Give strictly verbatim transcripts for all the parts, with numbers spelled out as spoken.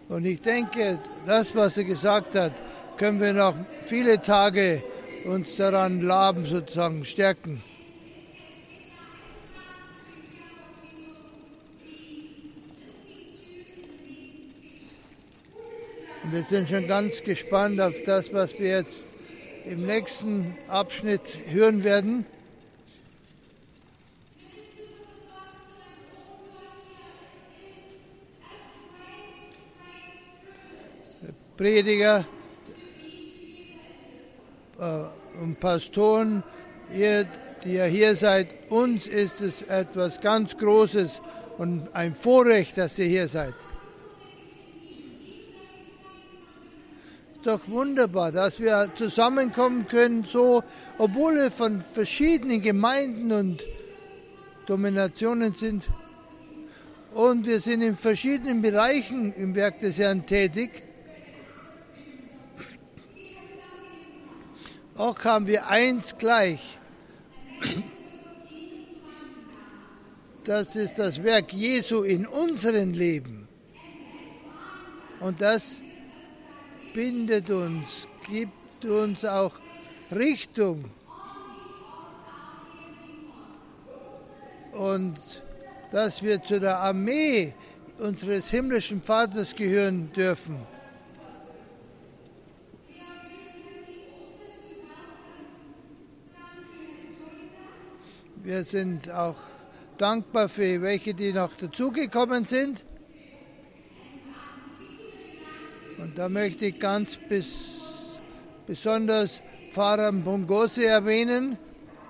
Und ich denke, das, was er gesagt hat, können wir noch viele Tage uns daran laben, sozusagen stärken. Und wir sind schon ganz gespannt auf das, was wir jetzt im nächsten Abschnitt hören werden. Der Prediger äh, und Pastoren, ihr, die ihr hier seid, uns ist es etwas ganz Großes und ein Vorrecht, dass ihr hier seid. Doch wunderbar, dass wir zusammenkommen können, so, obwohl wir von verschiedenen Gemeinden und Dominationen sind. Und wir sind in verschiedenen Bereichen im Werk des Herrn tätig. Auch haben wir eins gleich. Das ist das Werk Jesu in unserem Leben. Und das bindet uns, gibt uns auch Richtung. Und dass wir zu der Armee unseres himmlischen Vaters gehören dürfen. Wir sind auch dankbar für welche, die noch dazugekommen sind. Und da möchte ich ganz bis, besonders Pfarrer Mbongose erwähnen.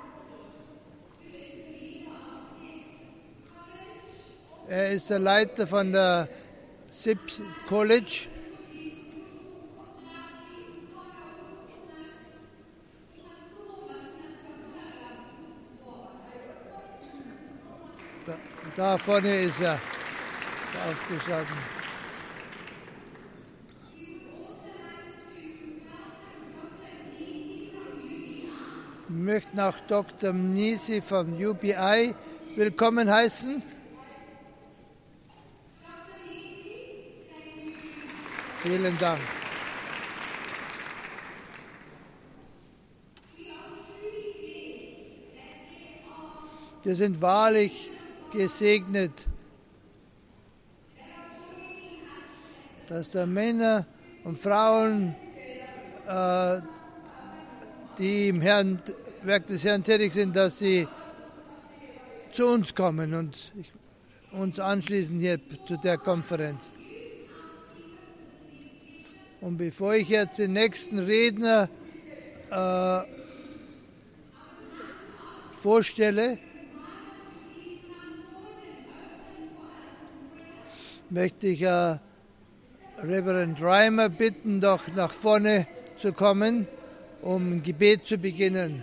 Er ist der Leiter von der S I P College. Da, da vorne ist er aufgestanden. Wir möchten auch Doktor Mnisi vom U B I willkommen heißen. Vielen Dank. Wir sind wahrlich gesegnet, dass da Männer und Frauen, äh, die im Herrn, Werk des Herrn tätig sind, dass sie zu uns kommen und uns anschließen hier zu der Konferenz. Und bevor ich jetzt den nächsten Redner äh, vorstelle, möchte ich äh, Reverend Reimer bitten, doch nach vorne zu kommen, um ein Gebet zu beginnen.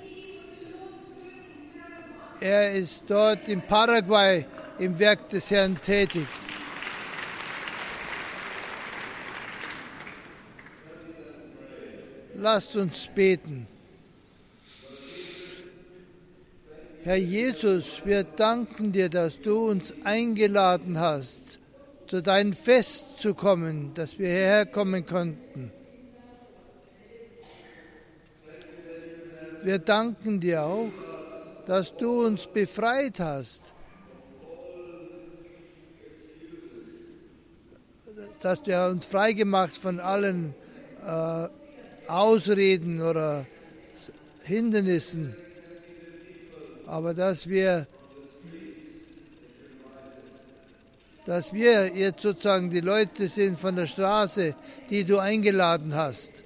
Er ist dort in Paraguay im Werk des Herrn tätig. Lasst uns beten. Herr Jesus, wir danken dir, dass du uns eingeladen hast, zu deinem Fest zu kommen, dass wir hierher kommen konnten. Wir danken dir auch, dass du uns befreit hast, dass du uns freigemacht von allen äh, Ausreden oder Hindernissen, aber dass wir, dass wir jetzt sozusagen die Leute sind von der Straße, die du eingeladen hast.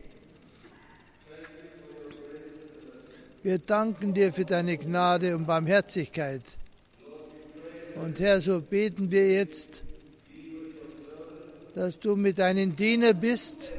Wir danken dir für deine Gnade und Barmherzigkeit. Und Herr, so beten wir jetzt, dass du mit deinen Dienern bist,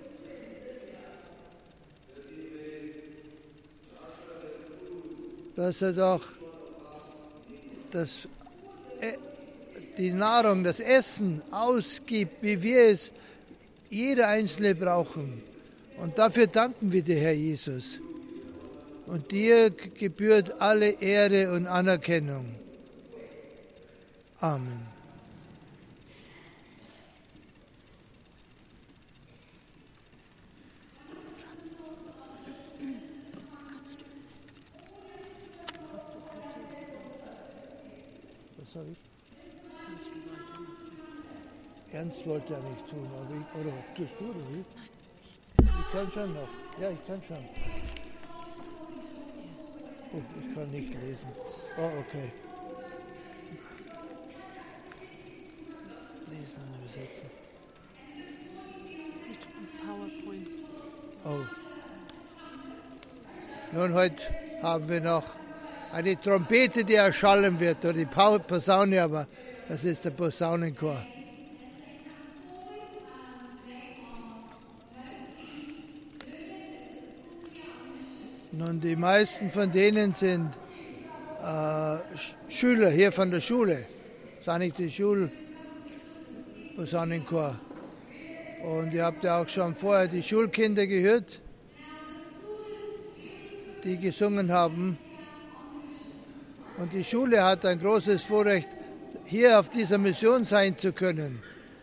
dass er doch das, die Nahrung, das Essen ausgibt, wie wir es jeder Einzelne brauchen. Und dafür danken wir dir, Herr Jesus. Und dir gebührt alle Ehre und Anerkennung. Amen. Was habe ich? Ernst wollte er nicht tun, aber ich, oder tust du, oder wie? Ich kann schon noch. Ja, ich kann schon. Oh, ich kann nicht lesen. Oh, okay. Lesen und übersetzen. PowerPoint. Oh. Nun, heute haben wir noch eine Trompete, die erschallen wird, oder die Posaune, aber das ist der Posaunenchor. Nun, die meisten von denen sind äh, Schüler hier von der Schule. Das ist eigentlich die Schulposaunenchor. Und ihr habt ja auch schon vorher die Schulkinder gehört, die gesungen haben. Und die Schule hat ein großes Vorrecht, hier auf dieser Mission sein zu können.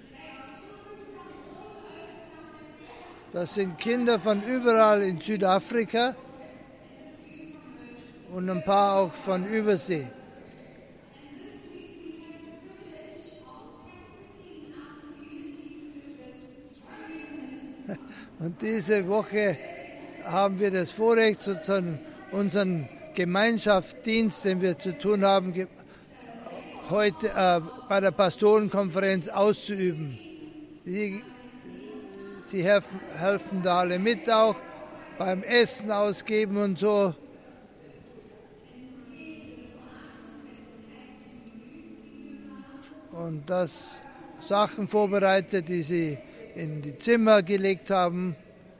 Das sind Kinder von überall in Südafrika und ein paar auch von Übersee. Und diese Woche haben wir das Vorrecht, sozusagen unseren Gemeinschaftsdienst, den wir zu tun haben, heute äh, bei der Pastorenkonferenz auszuüben. Die, sie helfen, helfen da alle mit, auch beim Essen ausgeben und so. Und das Sachen vorbereitet, die sie in die Zimmer gelegt haben.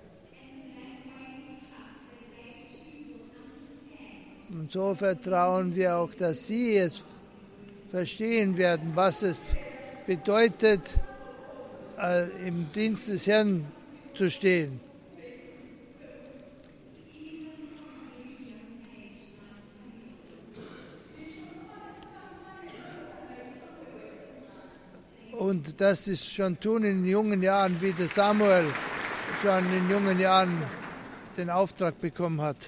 Und so vertrauen wir auch, dass Sie es verstehen werden, was es bedeutet, äh, im Dienst des Herrn zu stehen. Und das ist schon tun in jungen Jahren, wie der Samuel schon in jungen Jahren den Auftrag bekommen hat.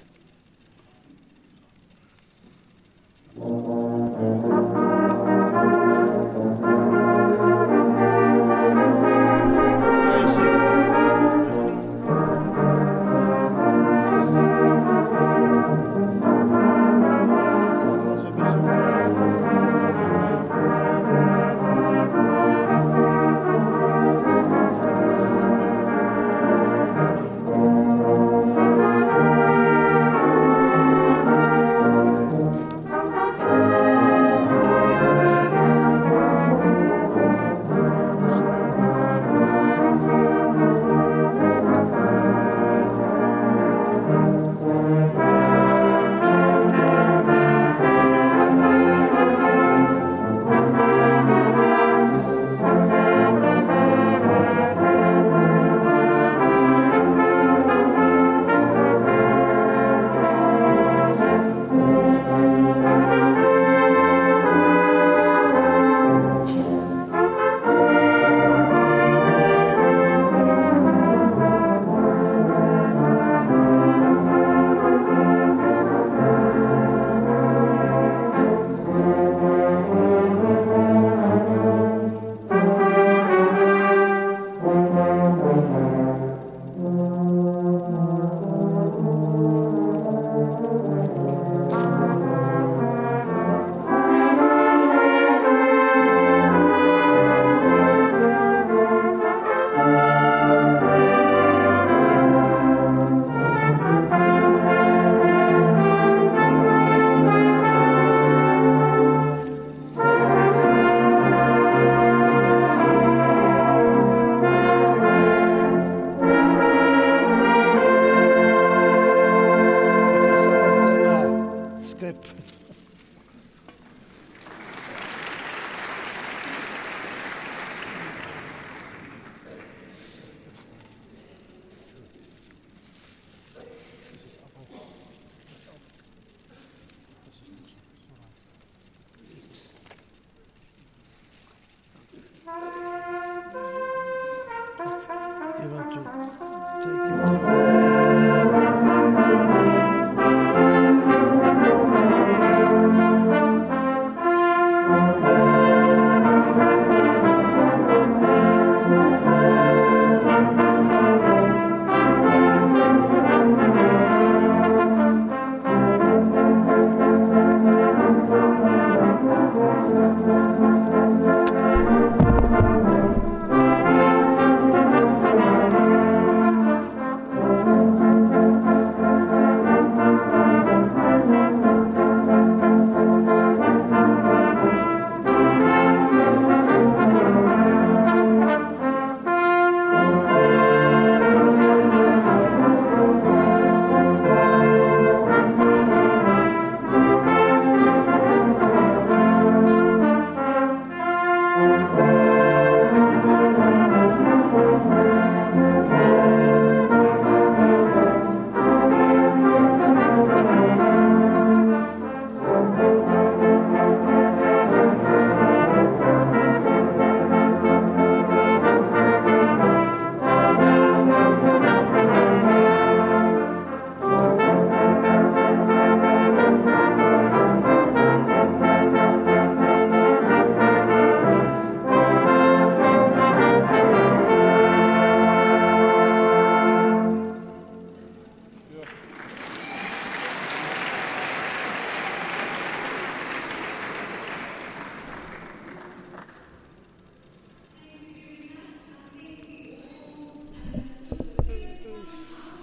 Thank you.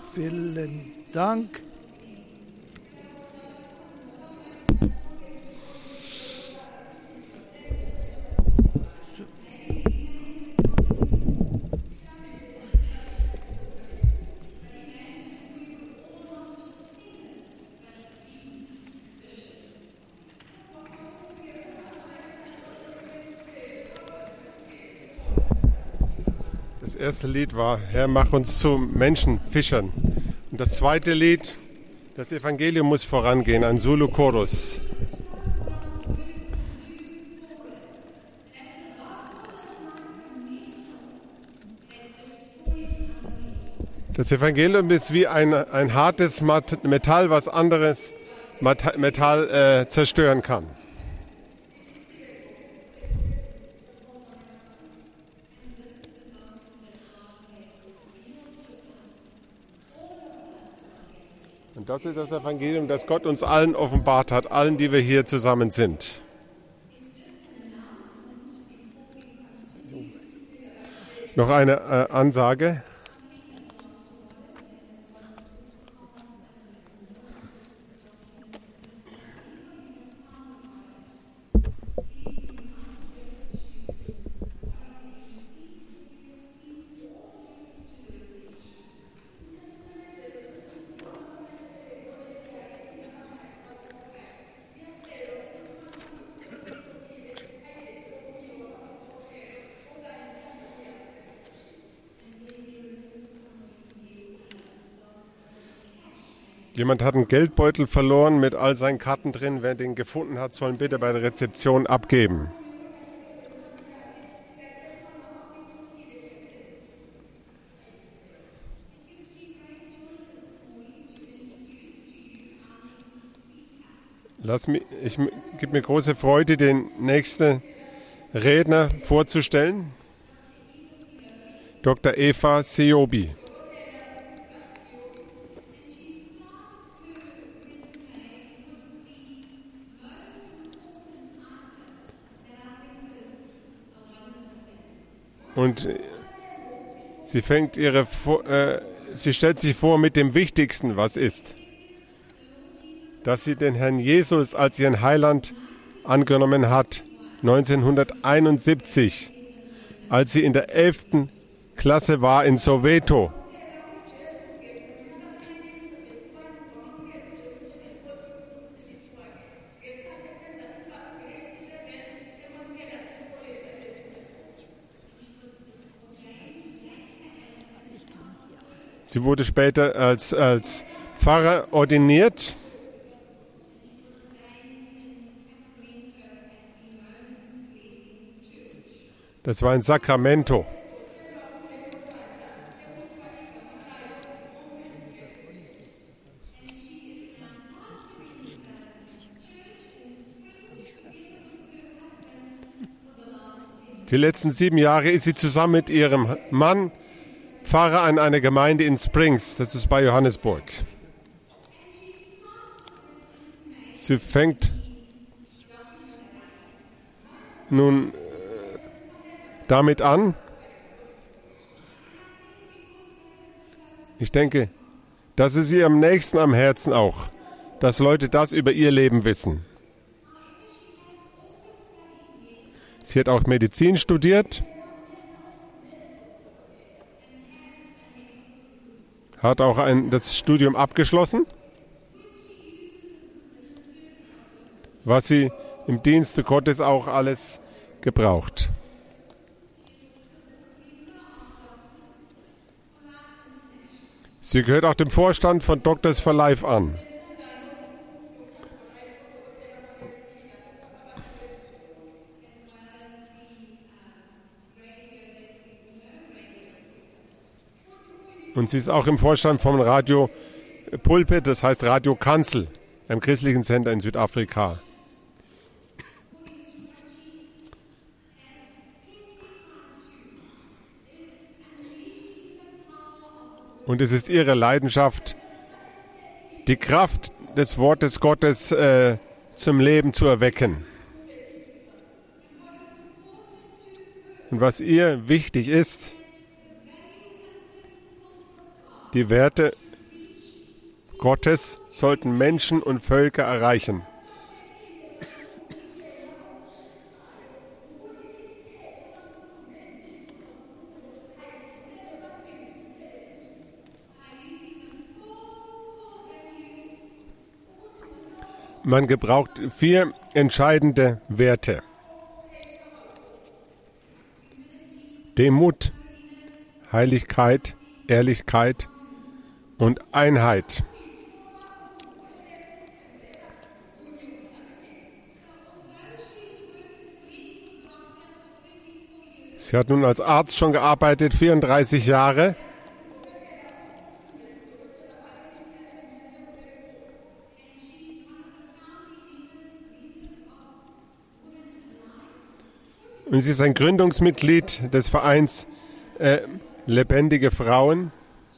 Vielen Dank. Das erste Lied war, Herr, mach uns zu Menschenfischern. Und das zweite Lied, das Evangelium muss vorangehen, ein Zulu-Chorus. Das Evangelium ist wie ein, ein hartes Metall, was anderes Metall äh, zerstören kann. Und das ist das Evangelium, das Gott uns allen offenbart hat, allen, die wir hier zusammen sind. Noch eine äh, Ansage. Jemand hat einen Geldbeutel verloren mit all seinen Karten drin. Wer den gefunden hat, soll ihn bitte bei der Rezeption abgeben. Lass mich, ich gebe mir große Freude, den nächsten Redner vorzustellen. Doktor Eva Seobi. Und sie fängt ihre, äh, sie stellt sich vor mit dem Wichtigsten, was ist. Dass sie den Herrn Jesus als ihren Heiland angenommen hat, neunzehnhunderteinundsiebzig, als sie in der elften Klasse war in Soweto. Sie wurde später als, als Pfarrer ordiniert. Das war in Sacramento. Die letzten sieben Jahre ist sie zusammen mit ihrem Mann Pfarrer an einer Gemeinde in Springs, das ist bei Johannesburg. Sie fängt nun damit an. Ich denke, das ist ihr am nächsten am Herzen auch, dass Leute das über ihr Leben wissen. Sie hat auch Medizin studiert. Hat auch ein, das Studium abgeschlossen, was sie im Dienste Gottes auch alles gebraucht. Sie gehört auch dem Vorstand von Doctors for Life an. Und sie ist auch im Vorstand vom Radio Pulpit, das heißt Radio Kanzel, einem christlichen Sender in Südafrika. Und es ist ihre Leidenschaft, die Kraft des Wortes Gottes äh, zum Leben zu erwecken. Und was ihr wichtig ist, die Werte Gottes sollten Menschen und Völker erreichen. Man gebraucht vier entscheidende Werte. Demut, Heiligkeit, Ehrlichkeit und Einheit. Sie hat nun als Arzt schon gearbeitet, vierunddreißig Jahre. Und sie ist ein Gründungsmitglied des Vereins äh, Lebendige Frauen.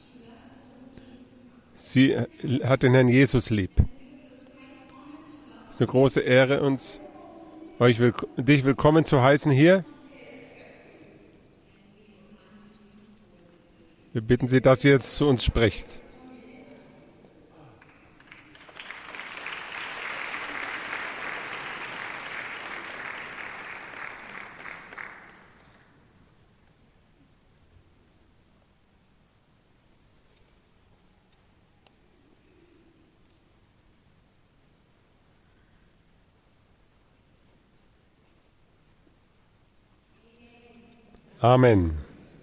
Sie hat den Herrn Jesus lieb. Es ist eine große Ehre, uns, euch will, dich willkommen zu heißen hier. Wir bitten Sie, dass Sie jetzt zu uns spricht. Amen.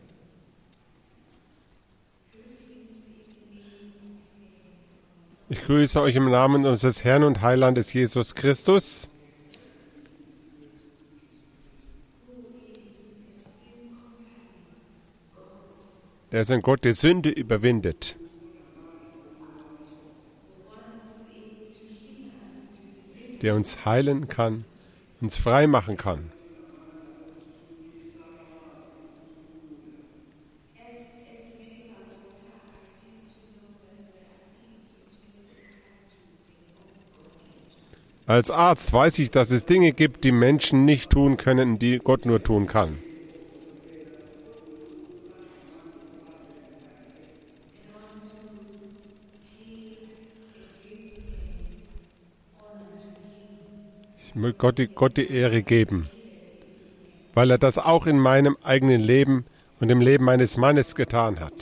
Ich grüße euch im Namen unseres Herrn und Heilandes Jesus Christus. Er ist ein Gott, der Sünde überwindet. Der uns heilen kann, uns frei machen kann. Als Arzt weiß ich, dass es Dinge gibt, die Menschen nicht tun können, die Gott nur tun kann. Ich möchte Gott die, Gott die Ehre geben, weil er das auch in meinem eigenen Leben und im Leben meines Mannes getan hat.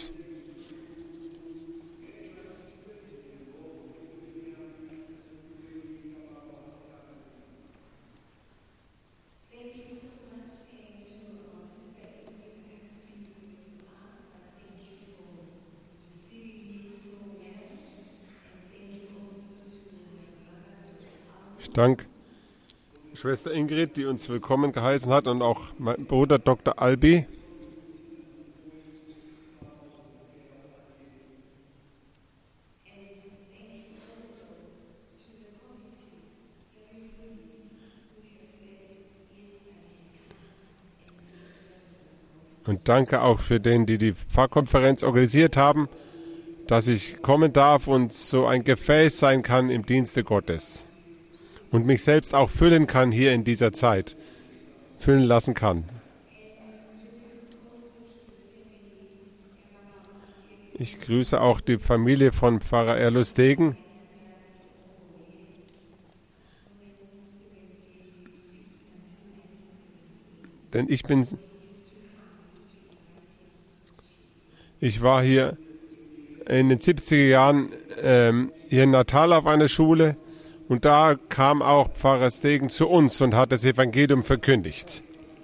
Ich danke Schwester Ingrid, die uns willkommen geheißen hat, und auch mein Bruder Doktor Albi. Und danke auch für den, die die Pfarrkonferenz organisiert haben, dass ich kommen darf und so ein Gefäß sein kann im Dienste Gottes. Und mich selbst auch füllen kann hier in dieser Zeit, füllen lassen kann. Ich grüße auch die Familie von Pfarrer Erlus Degen. Denn ich bin, ich war hier in den siebziger Jahren ähm, hier in Natal auf einer Schule. Und da kam auch Pfarrer Stegen zu uns und hat das Evangelium verkündigt.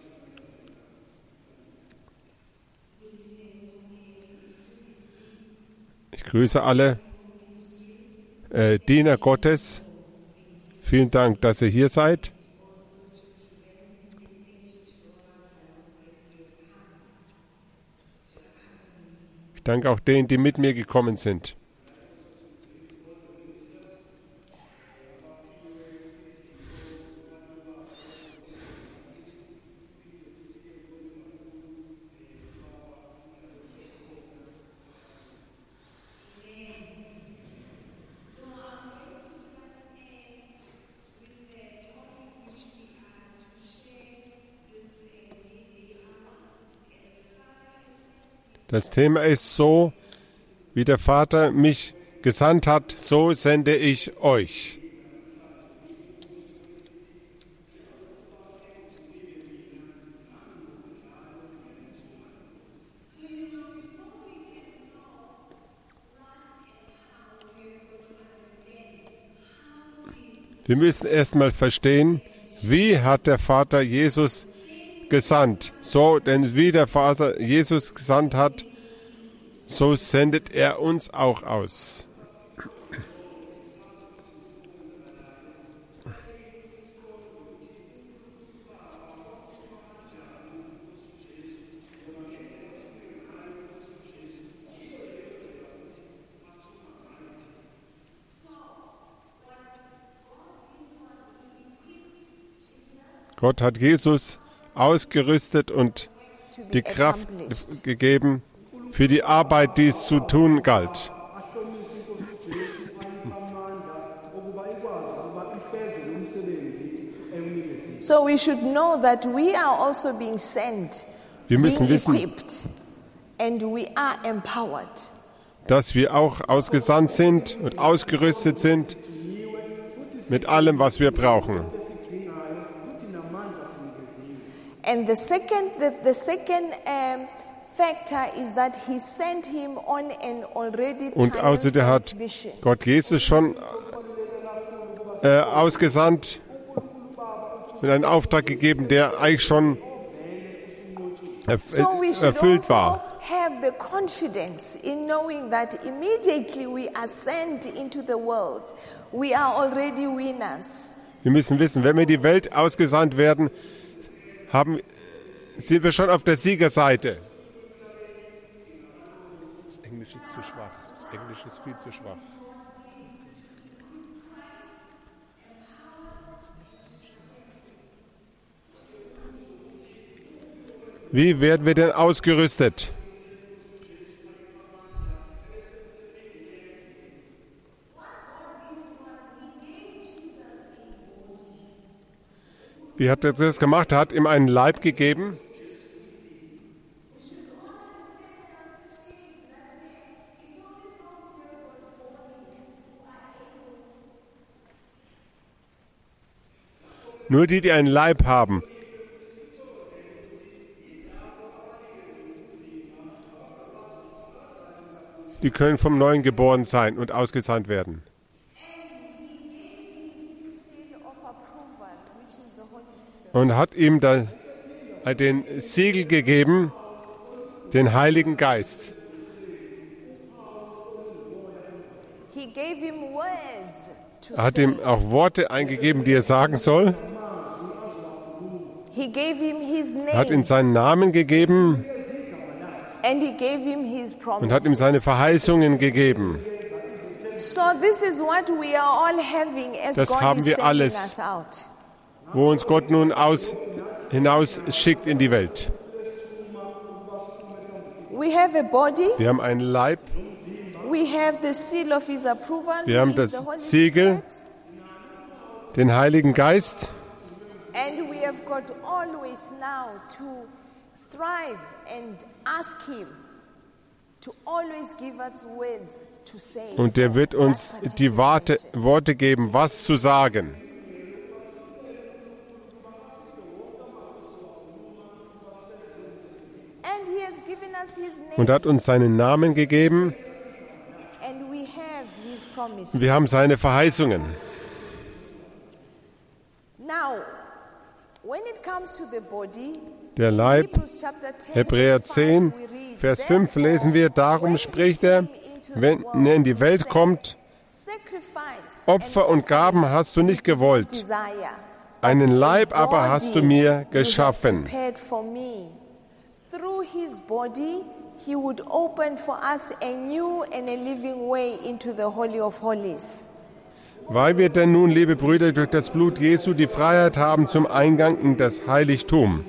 Ich grüße alle äh, Diener Gottes. Vielen Dank, dass ihr hier seid. Ich danke auch denen, die mit mir gekommen sind. Das Thema ist so, wie der Vater mich gesandt hat, so sende ich euch. Wir müssen erstmal verstehen, wie hat der Vater Jesus gesandt. So, denn wie der Vater Jesus gesandt hat, so sendet er uns auch aus. Gott hat Jesus ausgerüstet und die Kraft gegeben für die Arbeit, die es zu tun galt. So we should know that we are also being sent, Wir müssen being wissen, equipped, and we are empowered. dass wir auch ausgesandt sind und ausgerüstet sind mit allem, was wir brauchen. And the second, the, the second um, factor is that he sent him on an already Und außerdem hat triumphant mission. Gott Jesus schon äh, ausgesandt mit einem Auftrag gegeben, der eigentlich schon erf So we should erfüllt also war. have the confidence in knowing that immediately we are sent into the world, we are already winners. Wir müssen wissen, wenn wir in die Welt ausgesandt werden, haben, sind wir schon auf der Siegerseite. Das Englisch ist zu schwach. Das Englisch ist viel zu schwach. Wie werden wir denn ausgerüstet? Wie hat er das gemacht? Er hat ihm einen Leib gegeben. Nur die, die einen Leib haben, die können vom Neuen geboren sein und ausgesandt werden. Und hat ihm da den Siegel gegeben, den Heiligen Geist. He gave him words to Er hat say. ihm auch Worte eingegeben, die er sagen soll. He gave him his Er hat ihm name seinen Namen gegeben and he gave him his und hat ihm seine promises. Verheißungen gegeben. So this is what we are all having as Das God haben is wir sending alles. us out. Wo uns Gott nun aus, hinaus schickt in die Welt. We have a body, Wir haben einen Leib, we have the seal of his approval, Wir haben who is das the Holy Siegel. Spirit, den Heiligen Geist, and we have got always now to strive and ask him to always give us words to say. und der for wird that uns particular die Worte, mission. Worte geben, was zu sagen. And he has given us his name, Und hat uns seinen Namen gegeben. and we have his promises. Wir haben seine Verheißungen. Now, when it comes to the body, Der in Leib, Hebrews chapter ten, Hebräer verse zehn, five, we read, Vers fünf "Therefore, lesen wir, darum when spricht he er, came into the wenn world, er in die Welt he kommt, said, "Sacrifice Opfer and und Gaben hast du nicht gewollt, desire, einen but a Leib aber hast du body mir you have geschaffen." prepared for me. Through his body, he would open for us a new and a living way into the Holy of Holies. Weil wir denn nun, liebe Brüder, durch das Blut Jesu die Freiheit haben zum Eingang in das Heiligtum.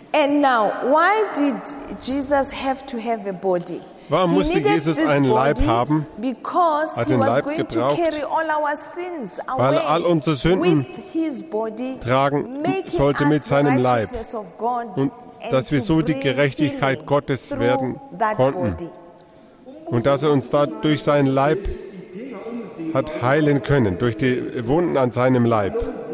And now, why did Jesus have to have a body? Warum He musste needed Jesus this einen Leib body haben? because Hat he den was Leib going gebraucht, to carry all our sins weil away er all unsere Sünden with his body, tragen making sollte mit us seinem the Leib. righteousness of God Und and dass wir to so die bring Gerechtigkeit healing Gottes through werden that konnten. body. Und dass er uns da durch seinen Leib hat heilen können, durch die Wunden an seinem Leib.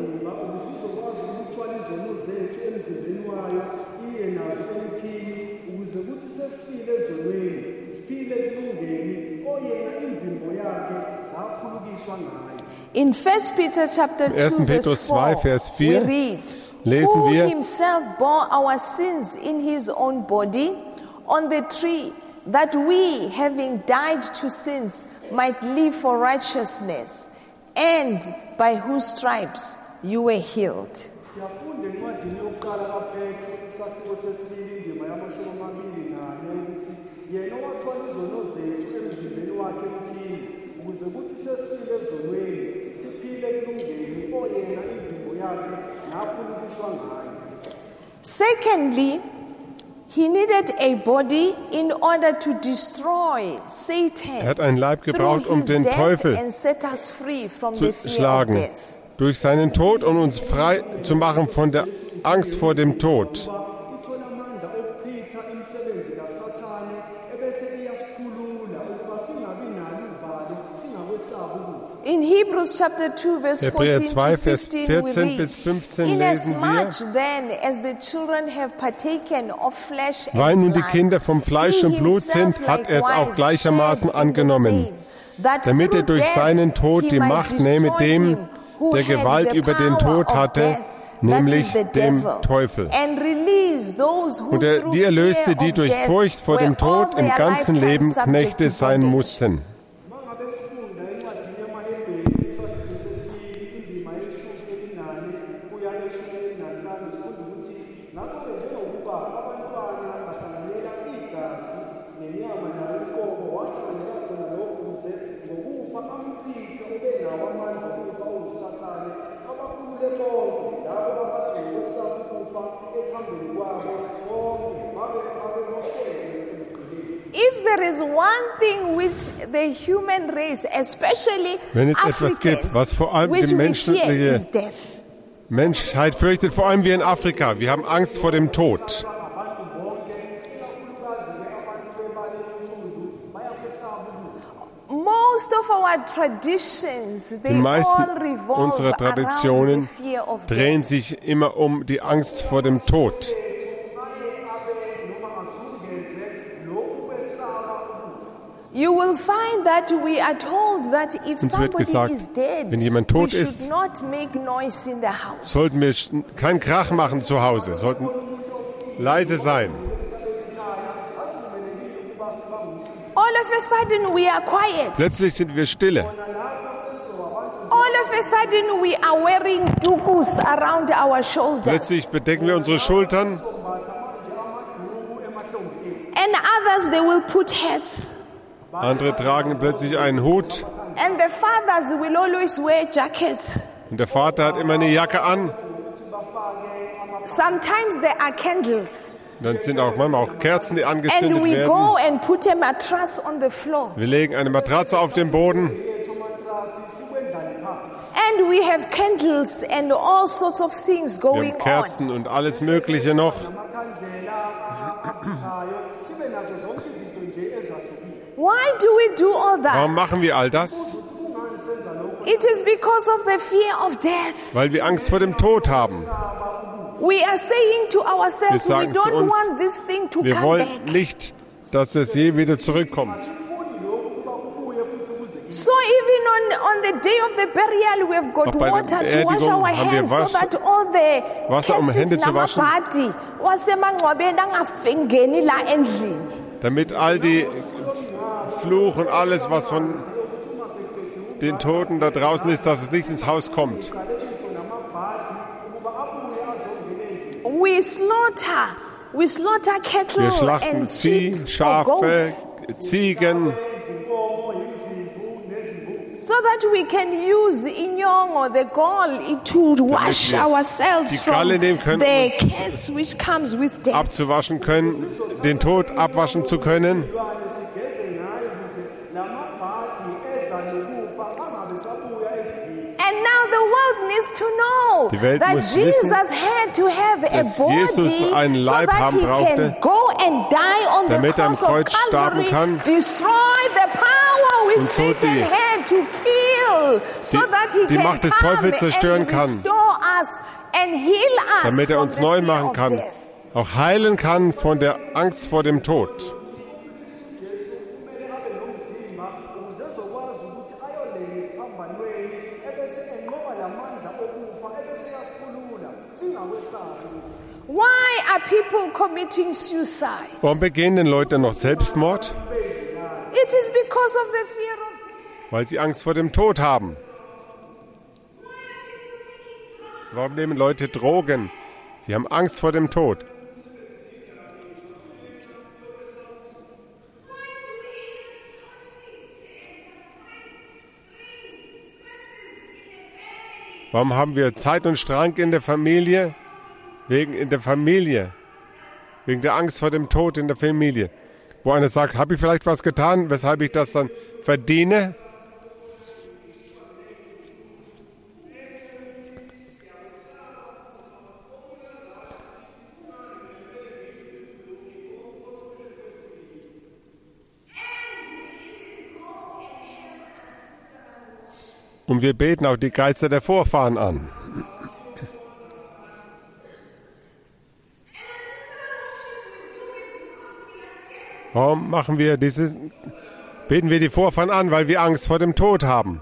In First Peter chapter two, ersten verse Petrus zwei, four, Vers we vier read, lesen who wir, himself bore our sins in his own body on the tree, that we, having died to sins, might live for righteousness, and by whose stripes you were healed. Siyafunde encwadini yokuqala kaPetro isakhiwo sesibili indima yamashumi amabili nane ukuthi yena owathwala izono zethu emzimbeni wakhe emthini ukuze kuthi sesifile ezonweni siphile kulungeni oyena imvimbo yakhe naphulukiswa ngayo. Secondly, he needed a body in order to destroy Satan Er hat einen Leib through gebraucht, um his den death Teufel and set us free from zu the fear of schlagen. death. Durch seinen Tod, um uns frei zu machen von der Angst vor dem Tod. Ithola amandla okuchitha imisebenzi kaSathane ebese iyasikhulula ukuba singabi nalo uvalo singakwesabi ukufa. In Hebrews chapter two, verse Hebräer fourteen zwei, to Vers fifteen, we vierzehn bis read, fünfzehn lesen wir, inasmuch then as the children have partaken of flesh and weil nun die blood, Kinder vom Fleisch he und Blut himself sind, hat er es auch likewise gleichermaßen shared in the angenommen, same, that damit er through durch death seinen Tod he die might Macht nehme destroy dem, him who der had Gewalt the über den power Tod of hatte, death, nämlich that is the dem devil, Teufel. and release those who Und er through die erlöste, fear die of durch death Furcht vor dem were all Tod im their ganzen lifetime Leben subject Knechte to sein bondage. mussten. Mangabe sifunda encwadini yamaHebheru isakhiwo sesibili indima yeshumi elinane kuya eshumi elinanhlanu sifunda ukuthi ngakho-ke njengokuba abantwana bahlanganyela igazi nenyama nayo inkomo wahlanganyela khona lokho ukuze ngokufa amchithe ube nawo amandla okufa ongusathane abakhulule bonke labo abathi ngokwesaba ukufa ekuhambeni kwabo bonke babe babe bohlele emgqibeni. If there is one thing which the human race, especially Wenn es etwas Africans, gibt, was vor allem which die we fear menschliche is death. Menschheit fürchtet, vor allem wir in Afrika, wir haben Angst vor dem Tod. Most of our traditions, Die they meisten all revolve unserer around the Traditionen fear of drehen death. sich immer um die Angst vor dem Tod. You will find that we are told that if Uns wird somebody gesagt, is dead, wenn jemand we tot should ist, not make noise in the house. Sollten wir sch- keinen Krach machen zu Hause, sollten leise sein. All of a sudden we are quiet. Plötzlich sind wir stille. All of a sudden we are wearing dukus around our shoulders. Plötzlich bedecken wir unsere Schultern. And others, they will put hats. Andere tragen plötzlich einen Hut. And the fathers will always wear jackets. Und der Vater hat immer eine Jacke an. Sometimes there are candles. Und dann sind auch manchmal auch Kerzen, die And angezündet we werden. go and put a mattress on the floor. Wir legen eine Matratze auf den Boden. And we have candles and all sorts of things Wir going haben on. Kerzen und alles Mögliche noch. Why do we do all Warum that? machen wir all das? It is because of the fear of death. Weil wir Angst vor dem Tod haben. We are saying to Wir ourselves, we sagen zu don't uns, want this thing to wir come wollen back. nicht, dass es je wieder zurückkommt. So even on, on the day of the burial, we have got Auch bei der water to wash Beerdigung our haben wir hands so Wasch- that all the Wasser, um cases Hände zu waschen. namabhadi wasemangcwabeni angafingeni la endlini. Damit all die Fluch und alles, was von den Toten da draußen ist, dass es nicht ins Haus kommt. We slaughter, we slaughter cattle Wir schlachten and Vieh, sheep or Schafe, goats Ziegen, so that we can use the inyong or the gall to wash wir ourselves die from Galle nehmen können, the uns curse which comes with death. abzuwaschen können, den Tod abwaschen zu können. Ilwane sigeze ngayo ukuze lamabhadi eza nokufa angabe sabuya ezibhitha. And now the world needs to know Die Welt that muss Jesus wissen, had to have a dass body Jesus einen so Leib that haben he brauchte, can go and die on the damit er am cross of Kreuz sterben Calvary, kann destroy the power which und so Satan die- had to kill, so die- that he die can Macht des come Teufels zerstören and kann, restore us and heal us damit er from uns the neu fear machen of kann, death. auch heilen kann von der Angst vor dem Tod. Jesu kumele abe nomzimba ukuze ezokwazi ukuthi ayolele esiphambanweni ebese enqoba lamandla okufa ebese yasikhulula singawesabi. Why are people committing suicide? Warum begehen denn Leute noch Selbstmord? It is because of the fear of death. Weil sie Angst vor dem Tod haben. Warum nehmen Leute Drogen? Sie haben Angst vor dem Tod. Warum haben wir Zeit und Strang in der Familie? Wegen in der Familie. Wegen der Angst vor dem Tod in der Familie. Wo einer sagt, habe ich vielleicht was getan, weshalb ich das dann verdiene? Und wir beten auch die Geister der Vorfahren an. Warum machen wir dieses, beten wir die Vorfahren an? Weil wir Angst vor dem Tod haben.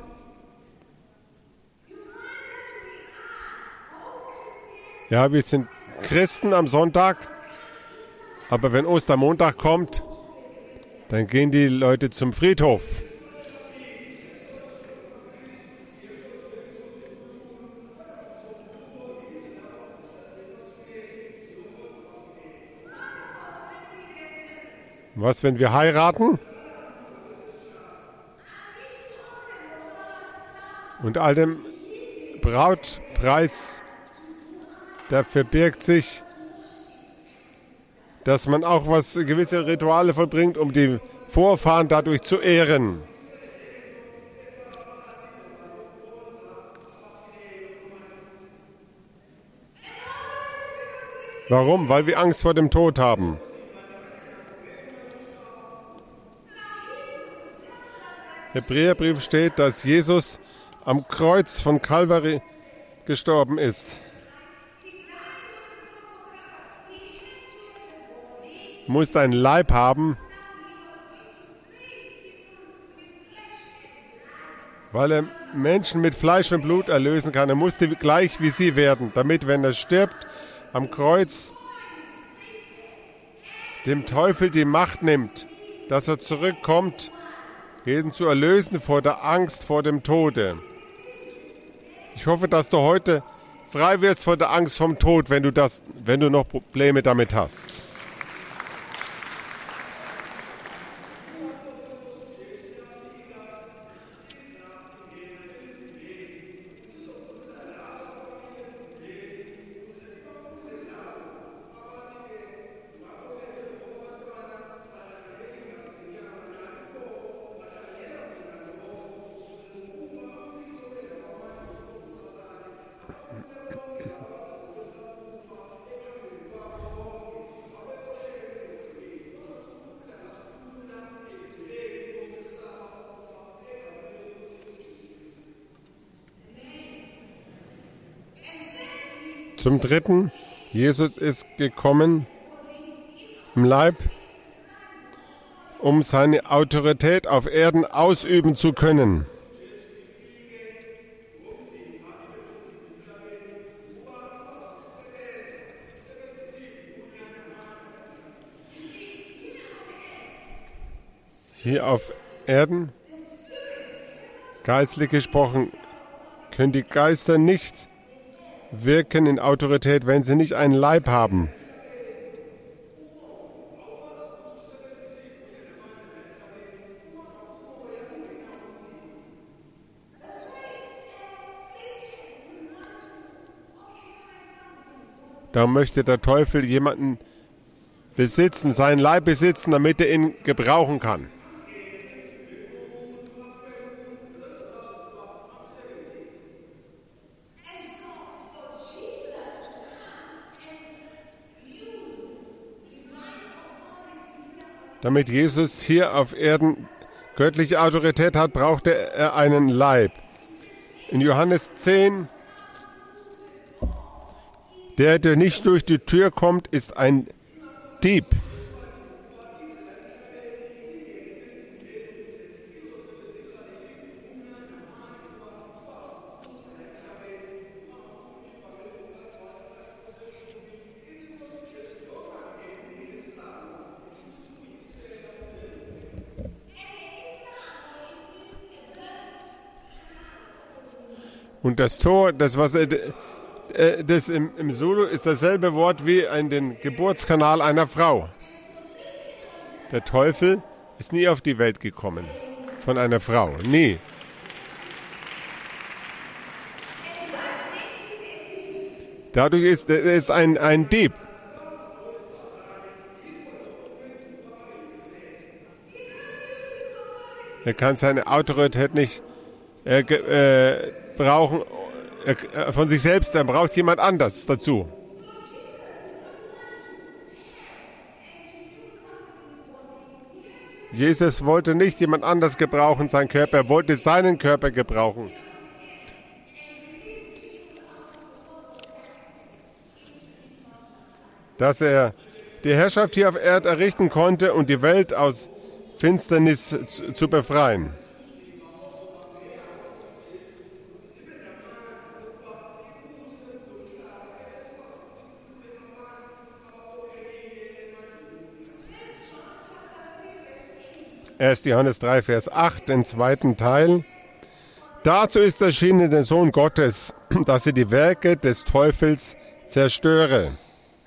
Ja, wir sind Christen am Sonntag, aber wenn Ostermontag kommt, dann gehen die Leute zum Friedhof. Was, wenn wir heiraten? Und all dem Brautpreis, da verbirgt sich, dass man auch was gewisse Rituale vollbringt, um die Vorfahren dadurch zu ehren. Warum? Weil wir Angst vor dem Tod haben. Im Hebräerbrief steht, dass Jesus am Kreuz von Calvary gestorben ist. Du musst einen Leib haben, weil er Menschen mit Fleisch und Blut erlösen kann. Er musste gleich wie sie werden, damit, wenn er stirbt, am Kreuz dem Teufel die Macht nimmt, dass er zurückkommt, jeden zu erlösen vor der Angst vor dem Tode. Ich hoffe, dass du heute frei wirst vor der Angst vom Tod, wenn du das, wenn du noch Probleme damit hast. Zum Dritten, Jesus ist gekommen im Leib, um seine Autorität auf Erden ausüben zu können. Hier auf Erden, geistlich gesprochen, können die Geister nicht wirken in Autorität, wenn sie nicht einen Leib haben. Darum möchte der Teufel jemanden besitzen, seinen Leib besitzen, damit er ihn gebrauchen kann. Damit Jesus hier auf Erden göttliche Autorität hat, brauchte er einen Leib. In Johannes zehn, der, der nicht durch die Tür kommt, ist ein Dieb. Und das Tor, das was äh, das im, im Zulu ist dasselbe Wort wie in den Geburtskanal einer Frau. Der Teufel ist nie auf die Welt gekommen von einer Frau, nie. Dadurch ist er ist ein, ein Dieb. Er kann seine Autorität nicht äh, äh, brauchen er, von sich selbst, er braucht jemand anders dazu. Jesus wollte nicht jemand anders gebrauchen, seinen Körper, er wollte seinen Körper gebrauchen. Dass er die Herrschaft hier auf Erden errichten konnte und die Welt aus Finsternis zu, zu befreien. erster Johannes drei, Vers acht, den zweiten Teil. Dazu ist erschienen der Sohn Gottes, dass er die Werke des Teufels zerstöre.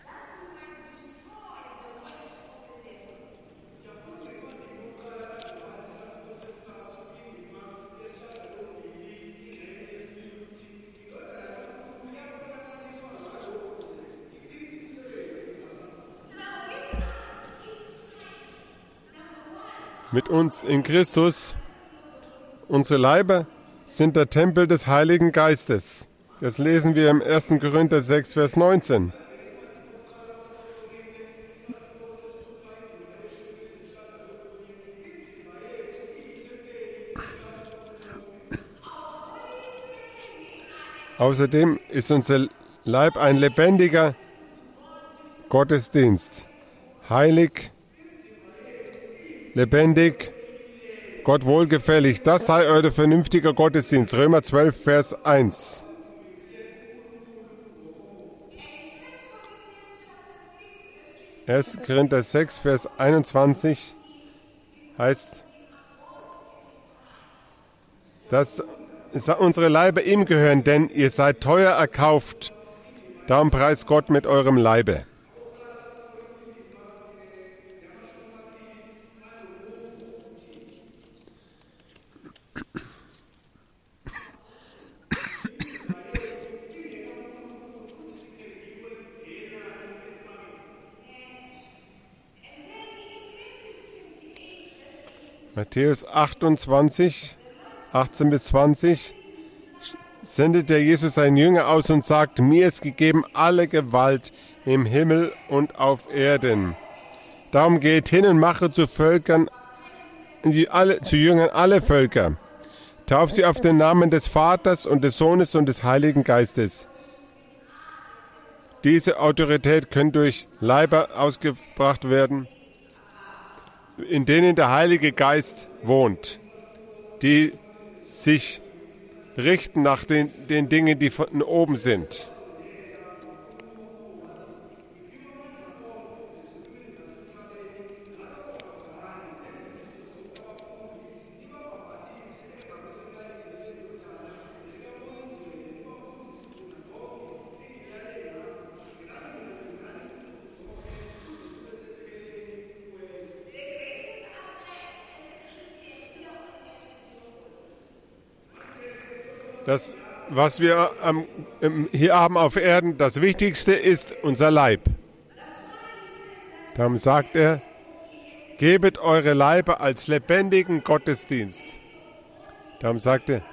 Mit uns in Christus, unsere Leiber sind der Tempel des Heiligen Geistes. Das lesen wir im erster Korinther sechs, Vers neunzehn. Außerdem ist unser Leib ein lebendiger Gottesdienst. Heilig, lebendig, Gott wohlgefällig. Das sei euer vernünftiger Gottesdienst. Römer zwölf, Vers eins. erster Korinther sechs, Vers einundzwanzig heißt, dass unsere Leiber ihm gehören, denn ihr seid teuer erkauft. Darum preist Gott mit eurem Leibe. Matthäus achtundzwanzig, achtzehn bis zwanzig sendet der Jesus seinen Jünger aus und sagt, mir ist gegeben alle Gewalt im Himmel und auf Erden. Darum geht hin und mache zu Völkern, alle, zu Jüngern alle Völker. Tauft sie auf den Namen des Vaters und des Sohnes und des Heiligen Geistes. Diese Autorität kann durch Leiber ausgebracht werden, in denen der Heilige Geist wohnt, die sich richten nach den, den Dingen, die von oben sind. Das was wir ähm, hier haben auf Erden, das Wichtigste ist unser Leib. Darum sagt er, gebet eure Leiber als lebendigen Gottesdienst. Darum sagt er,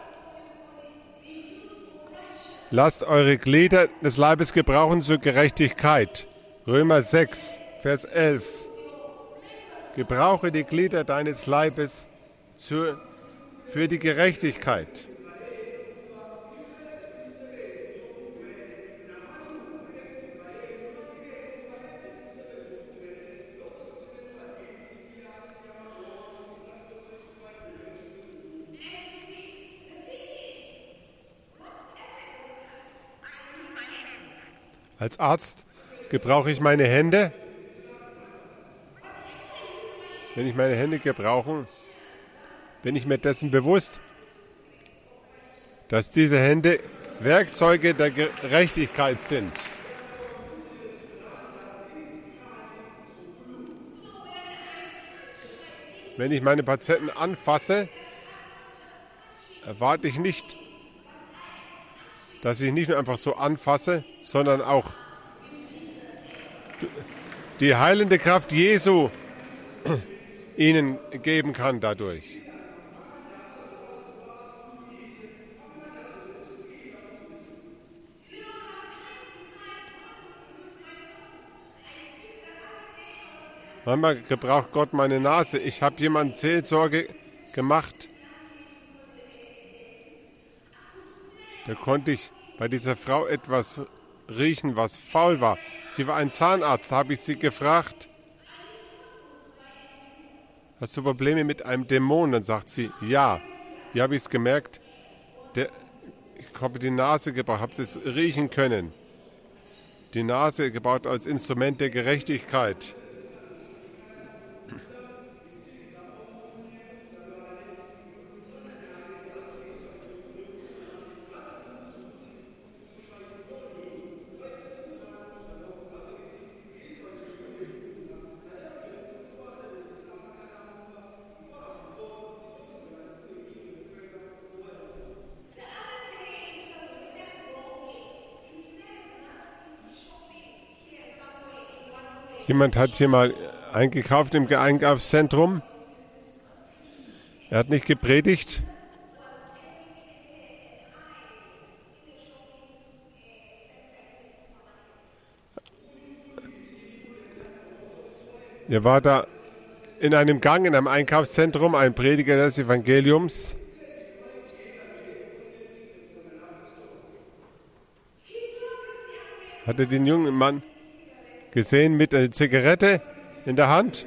lasst eure Glieder des Leibes gebrauchen zur Gerechtigkeit. Römer sechs, Vers elf. Gebrauche die Glieder deines Leibes zur, für die Gerechtigkeit. Als Arzt gebrauche ich meine Hände. Wenn ich meine Hände gebrauche, bin ich mir dessen bewusst, dass diese Hände Werkzeuge der Gerechtigkeit sind. Wenn ich meine Patienten anfasse, erwarte ich nicht, dass ich nicht nur einfach so anfasse, sondern auch die heilende Kraft Jesu ihnen geben kann dadurch. Manchmal gebraucht Gott meine Nase. Ich habe jemandem Seelsorge gemacht. Da konnte ich bei dieser Frau etwas riechen, was faul war. Sie war ein Zahnarzt. Da habe ich sie gefragt, hast du Probleme mit einem Dämon? Dann sagt sie, ja. Wie habe ich es gemerkt? Der, ich habe die Nase gebraucht, habe das riechen können. Die Nase gebaut als Instrument der Gerechtigkeit. Jemand hat hier mal eingekauft im Einkaufszentrum. Er hat nicht gepredigt. Er war da in einem Gang in einem Einkaufszentrum, ein Prediger des Evangeliums. Hatte den jungen Mann gesehen mit einer Zigarette in der Hand.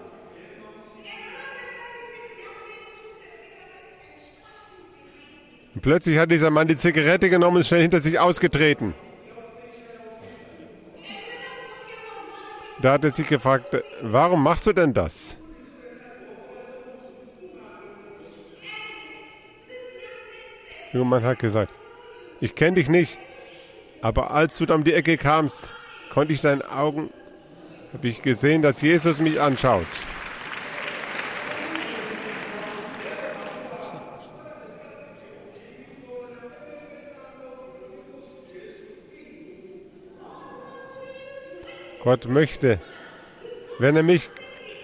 Und plötzlich hat dieser Mann die Zigarette genommen und ist schnell hinter sich ausgetreten. Da hat er sich gefragt, warum machst du denn das? Der junge Mann hat gesagt, ich kenne dich nicht, aber als du da um die Ecke kamst, konnte ich deinen Augen, habe ich gesehen, dass Jesus mich anschaut. Gott möchte, wenn er mich,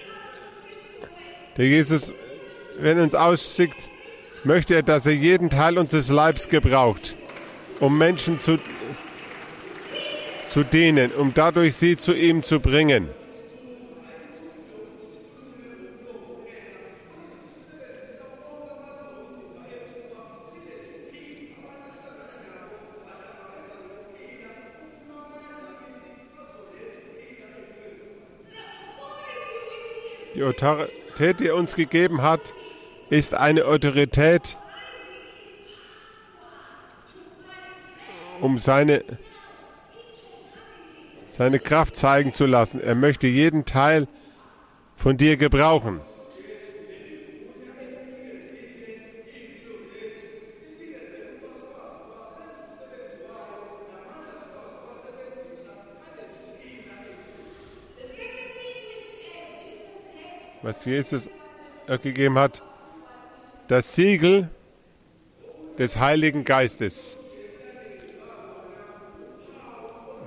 der Jesus, wenn er uns ausschickt, möchte er, dass er jeden Teil unseres Leibs gebraucht, um Menschen zu zu dienen, um dadurch sie zu ihm zu bringen. Die Autorität, die er uns gegeben hat, ist eine Autorität, um seine seine Kraft zeigen zu lassen. Er möchte jeden Teil von dir gebrauchen. Was Jesus gegeben hat, das Siegel des Heiligen Geistes.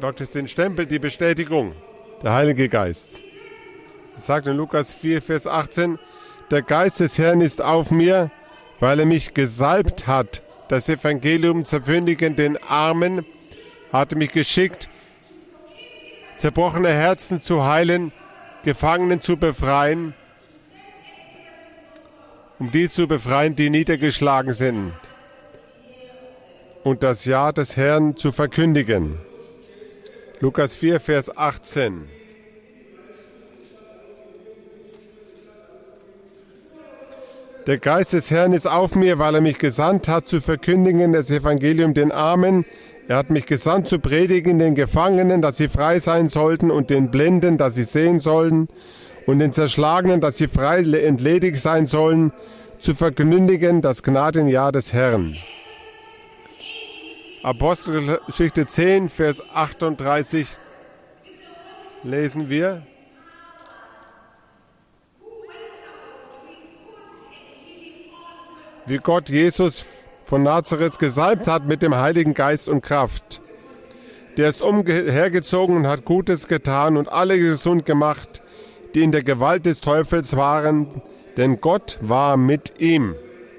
praktisch den Stempel, die Bestätigung, der Heilige Geist. Es sagt in Lukas vier, Vers achtzehn, der Geist des Herrn ist auf mir, weil er mich gesalbt hat, das Evangelium zu verkündigen den Armen, hat mich geschickt, zerbrochene Herzen zu heilen, Gefangenen zu befreien, um die zu befreien, die niedergeschlagen sind, und das Jahr des Herrn zu verkündigen. Lukas vier, Vers achtzehn. Der Geist des Herrn ist auf mir, weil er mich gesandt hat, zu verkündigen das Evangelium den Armen. Er hat mich gesandt, zu predigen den Gefangenen, dass sie frei sein sollten, und den Blinden, dass sie sehen sollen, und den Zerschlagenen, dass sie frei entledigt sein sollen, zu verkündigen das Gnadenjahr des Herrn. Apostelgeschichte zehn, Vers achtunddreißig lesen wir. Wie Gott Jesus von Nazareth gesalbt hat mit dem Heiligen Geist und Kraft. Der ist umhergezogen und hat Gutes getan und alle gesund gemacht, die in der Gewalt des Teufels waren, denn Gott war mit ihm.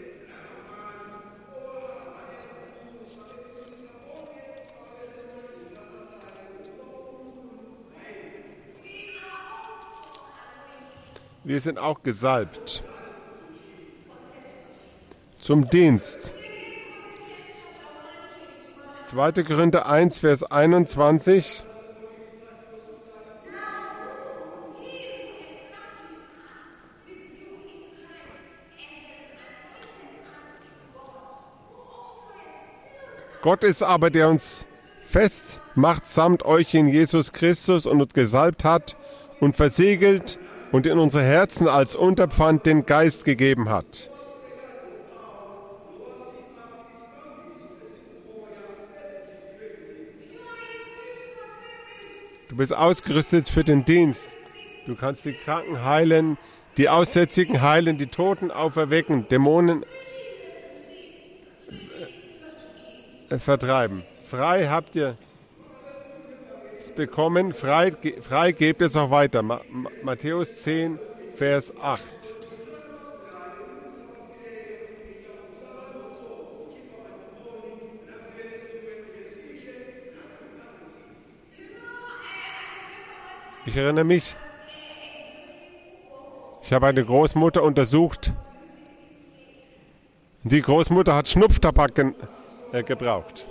Wir sind auch gesalbt zum Dienst. zweiter Korinther eins, Vers einundzwanzig. Gott ist aber, der uns fest macht samt euch in Jesus Christus und uns gesalbt hat und versiegelt und in unsere Herzen als Unterpfand den Geist gegeben hat. Du bist ausgerüstet für den Dienst. Du kannst die Kranken heilen, die Aussätzigen heilen, die Toten auferwecken, Dämonen vertreiben. Frei habt ihr es bekommen, frei, frei gebt es auch weiter. Ma, Ma, Matthäus zehn, Vers acht. Ich erinnere mich, ich habe eine Großmutter untersucht. Die Großmutter hat Schnupftabak ge- äh, gebraucht.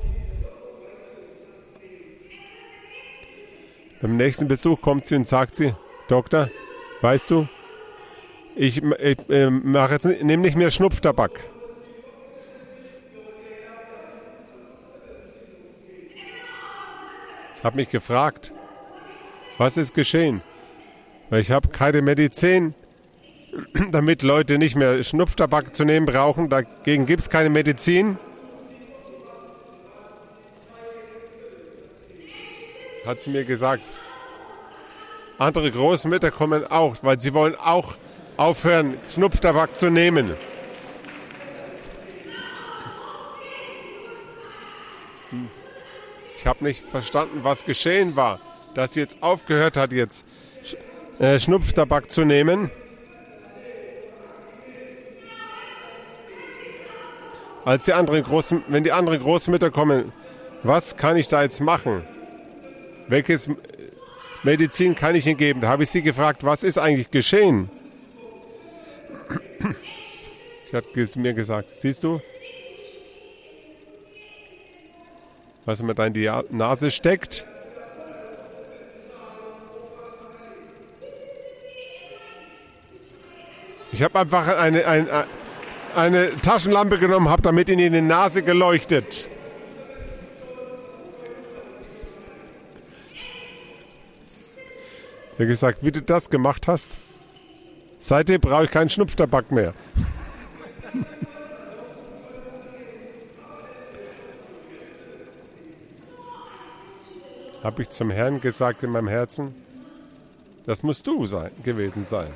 Beim nächsten Besuch kommt sie und sagt sie, Doktor, weißt du, ich, ich äh, mache jetzt, nehme nicht mehr Schnupftabak. Ich habe mich gefragt, was ist geschehen? Weil ich habe keine Medizin, damit Leute nicht mehr Schnupftabak zu nehmen brauchen. Dagegen gibt es keine Medizin. Hat sie mir gesagt. Andere Großmütter kommen auch, weil sie wollen auch aufhören, Schnupftabak zu nehmen. Ich habe nicht verstanden, was geschehen war, dass sie jetzt aufgehört hat, jetzt äh, Schnupftabak zu nehmen. Als die anderen Großen, wenn die anderen Großmütter kommen, was kann ich da jetzt machen? Welches Medizin kann ich ihnen geben? Da habe ich sie gefragt, was ist eigentlich geschehen? Sie hat mir gesagt, siehst du, was mir da in die Nase steckt? Ich habe einfach eine, eine, eine Taschenlampe genommen, habe damit in die Nase geleuchtet. Er hat gesagt, wie du das gemacht hast, seitdem brauche ich keinen Schnupftabak mehr. Habe ich zum Herrn gesagt in meinem Herzen, das musst du sein, gewesen sein.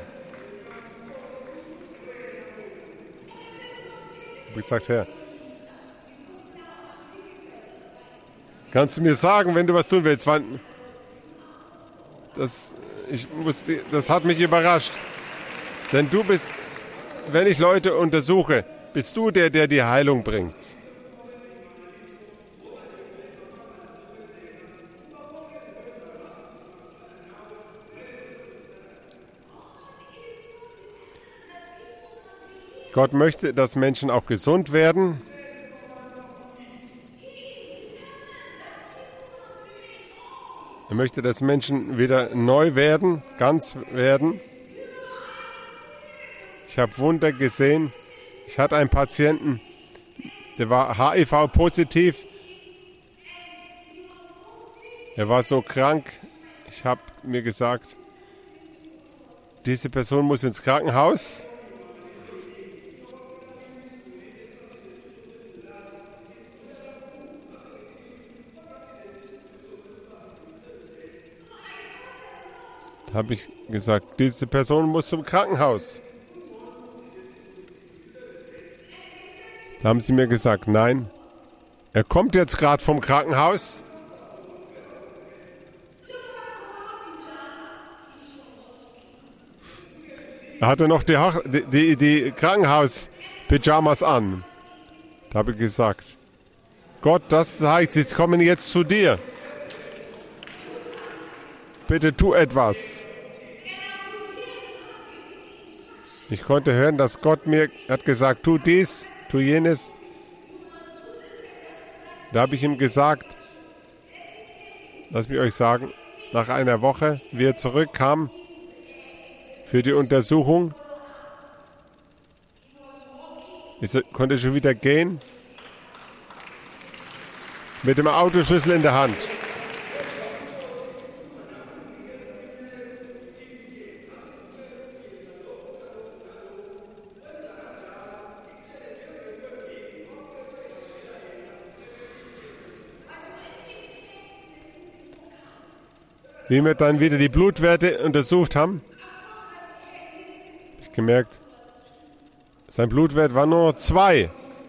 Habe ich gesagt, Herr, Kannst du mir sagen, wenn du was tun willst? Wann das, ich musste, das hat mich überrascht. Denn du bist, wenn ich Leute untersuche, bist du der, der die Heilung bringt. Gott möchte, dass Menschen auch gesund werden. Er möchte, dass Menschen wieder neu werden, ganz werden. Ich habe Wunder gesehen. Ich hatte einen Patienten, der war H I V-positiv. Er war so krank. Ich habe mir gesagt, diese Person muss ins Krankenhaus. Da habe ich gesagt, diese Person muss zum Krankenhaus. Da haben sie mir gesagt, nein, er kommt jetzt gerade vom Krankenhaus. Er hatte noch die, die, die, die Krankenhaus-Pyjamas an. Da habe ich gesagt, Gott, das heißt, sie kommen jetzt zu dir. Bitte tu etwas. Ich konnte hören, dass Gott mir hat gesagt, tu dies, tu jenes. Da habe ich ihm gesagt, lass mich euch sagen, nach einer Woche, wie er zurückkam für die Untersuchung, ich konnte schon wieder gehen, mit dem Autoschlüssel in der Hand. Wie wir dann wieder die Blutwerte untersucht haben, habe ich gemerkt, sein Blutwert war nur zwei.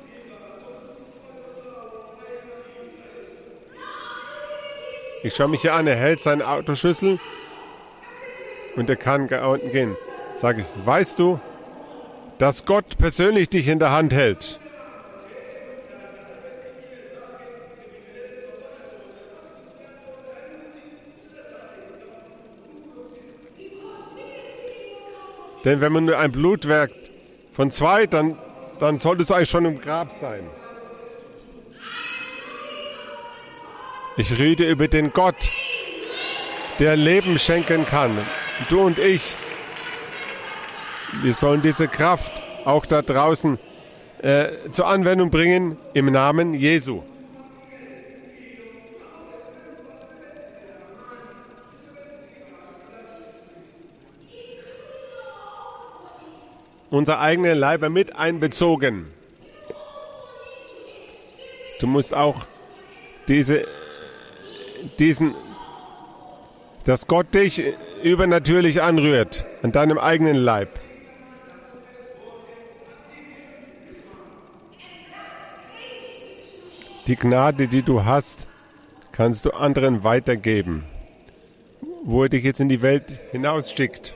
Ich schaue mich hier an, er hält seinen Autoschlüssel und er kann unten gehen. Sage ich, weißt du, dass Gott persönlich dich in der Hand hält? Denn wenn man nur ein Blutwert von zwei, dann, dann sollte es eigentlich schon im Grab sein. Ich rede über den Gott, der Leben schenken kann. Du und ich, wir sollen diese Kraft auch da draußen äh, zur Anwendung bringen im Namen Jesu. Unser eigene Leiber mit einbezogen. Du musst auch diese, diesen, dass Gott dich übernatürlich anrührt an deinem eigenen Leib. Die Gnade, die du hast, kannst du anderen weitergeben, wo er dich jetzt in die Welt hinausschickt.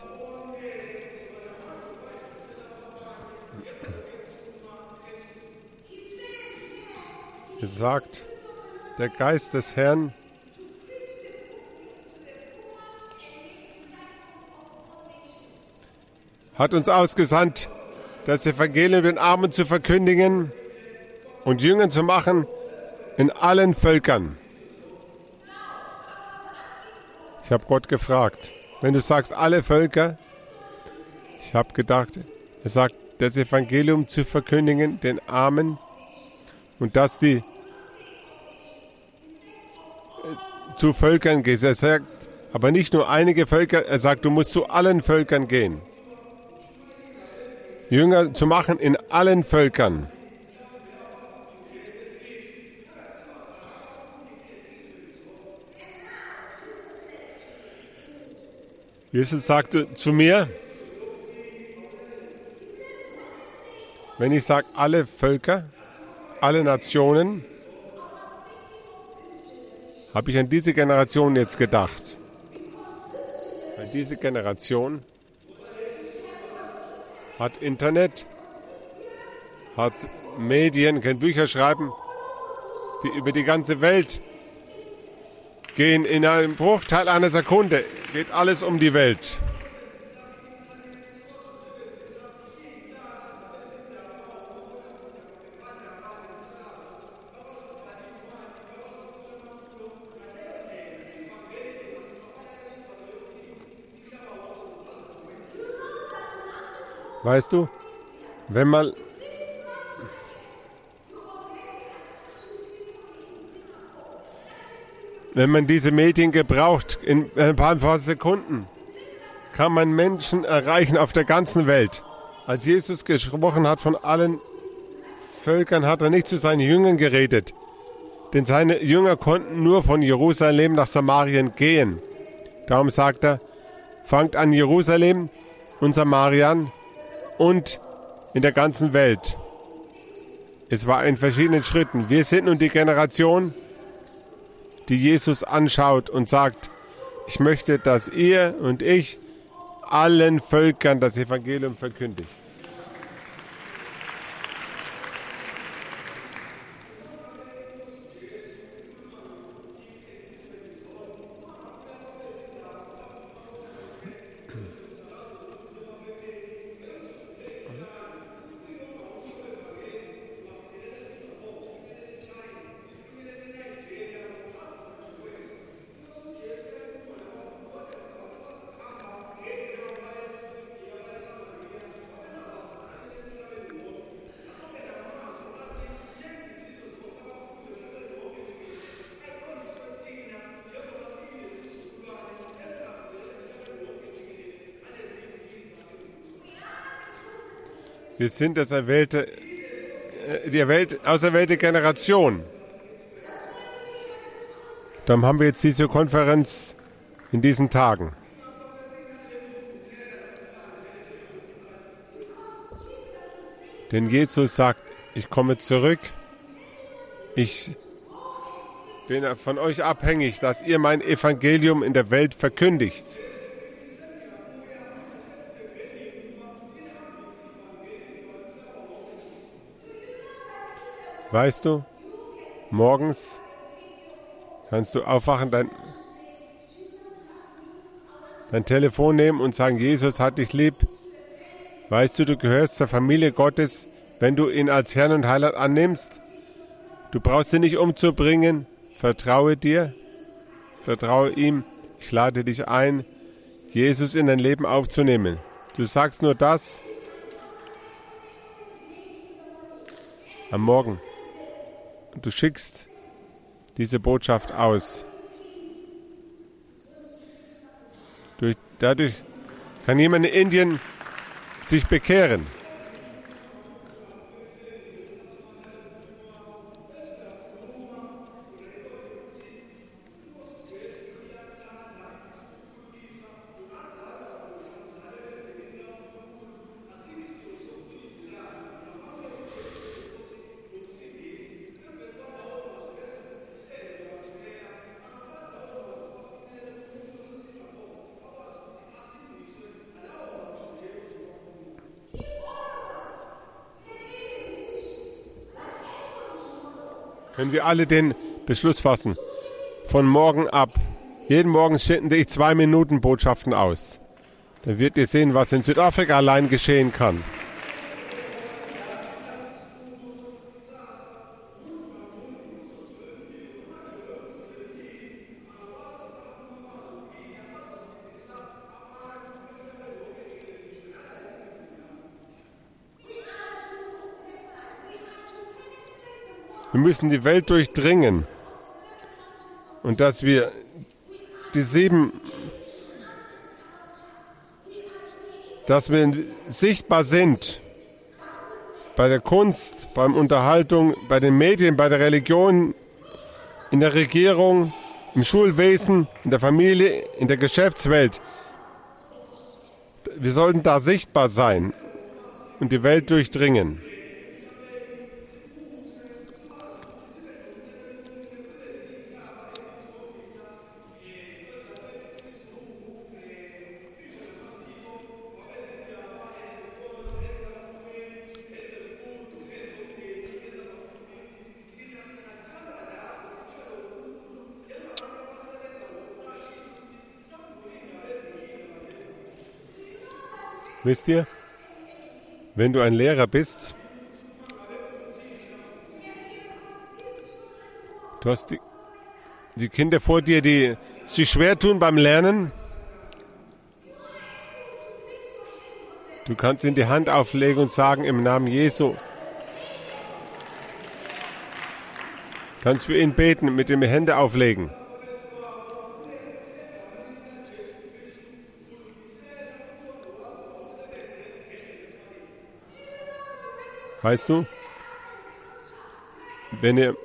Es sagt, der Geist des Herrn hat uns ausgesandt, das Evangelium den Armen zu verkündigen und Jünger zu machen in allen Völkern. Ich habe Gott gefragt, wenn du sagst alle Völker, ich habe gedacht, er sagt, das Evangelium zu verkündigen den Armen und dass die zu Völkern gehst. Er sagt, aber nicht nur einige Völker, er sagt, du musst zu allen Völkern gehen. Jünger zu machen in allen Völkern. Jesus sagte zu mir, wenn ich sage alle Völker, alle Nationen, habe ich an diese Generation jetzt gedacht. Weil diese Generation hat Internet, hat Medien, kann Bücher schreiben, die über die ganze Welt gehen. In einem Bruchteil einer Sekunde geht alles um die Welt. Weißt du, wenn man wenn man diese Medien gebraucht, in ein paar Sekunden kann man Menschen erreichen auf der ganzen Welt. Als Jesus gesprochen hat von allen Völkern, hat er nicht zu seinen Jüngern geredet, denn seine Jünger konnten nur von Jerusalem nach Samarien gehen. Darum sagt er, fangt an Jerusalem und Samarien und in der ganzen Welt. Es war in verschiedenen Schritten. Wir sind nun die Generation, die Jesus anschaut und sagt, ich möchte, dass ihr und ich allen Völkern das Evangelium verkündigt. Wir sind das erwählte, die erwählte, auserwählte Generation. Darum haben wir jetzt diese Konferenz in diesen Tagen. Denn Jesus sagt, ich komme zurück, ich bin von euch abhängig, dass ihr mein Evangelium in der Welt verkündigt. Weißt du, morgens kannst du aufwachen, dein, dein Telefon nehmen und sagen, Jesus hat dich lieb. Weißt du, du gehörst zur Familie Gottes, wenn du ihn als Herrn und Heiland annimmst. Du brauchst ihn nicht umzubringen. Vertraue dir, vertraue ihm. Ich lade dich ein, Jesus in dein Leben aufzunehmen. Du sagst nur das am Morgen. Du schickst diese Botschaft aus. Durch, dadurch kann jemand in Indien sich bekehren. Können wir alle den Beschluss fassen, von morgen ab, jeden Morgen sende ich zwei Minuten Botschaften aus. Dann wird ihr sehen, was in Südafrika allein geschehen kann. Wir müssen die Welt durchdringen und dass wir die sieben, dass wir sichtbar sind bei der Kunst, beim Unterhaltung, bei den Medien, bei der Religion, in der Regierung, im Schulwesen, in der Familie, in der Geschäftswelt. Wir sollten da sichtbar sein und die Welt durchdringen. Wisst ihr, wenn du ein Lehrer bist, du hast die, die Kinder vor dir, die sich schwer tun beim Lernen. Du kannst ihnen die Hand auflegen und sagen, im Namen Jesu. Kannst für ihn beten, mit dem Hände auflegen. Weißt du, wenn ihr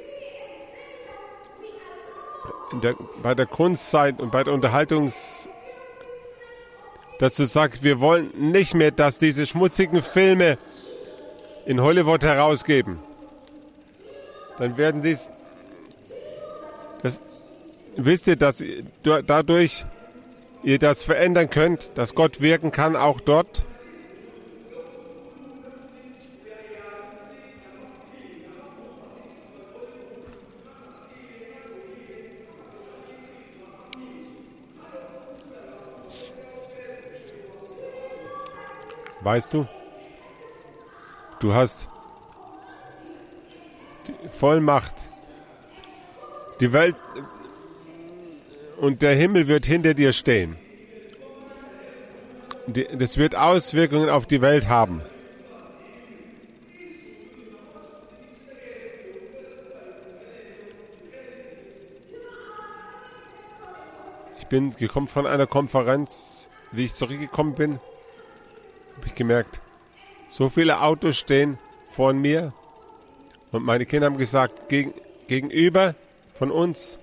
in der, bei der Kunstzeit und bei der Unterhaltungs, dass du sagst, wir wollen nicht mehr, dass diese schmutzigen Filme in Hollywood herausgeben, dann werden dies, das, wisst ihr, dass ihr dadurch ihr das verändern könnt, dass Gott wirken kann, auch dort? Weißt du, du hast die Vollmacht. Die Welt und der Himmel wird hinter dir stehen. Das wird Auswirkungen auf die Welt haben. Ich bin gekommen von einer Konferenz, wie ich zurückgekommen bin, habe ich gemerkt, so viele Autos stehen vor mir und meine Kinder haben gesagt, gegen, gegenüber von uns,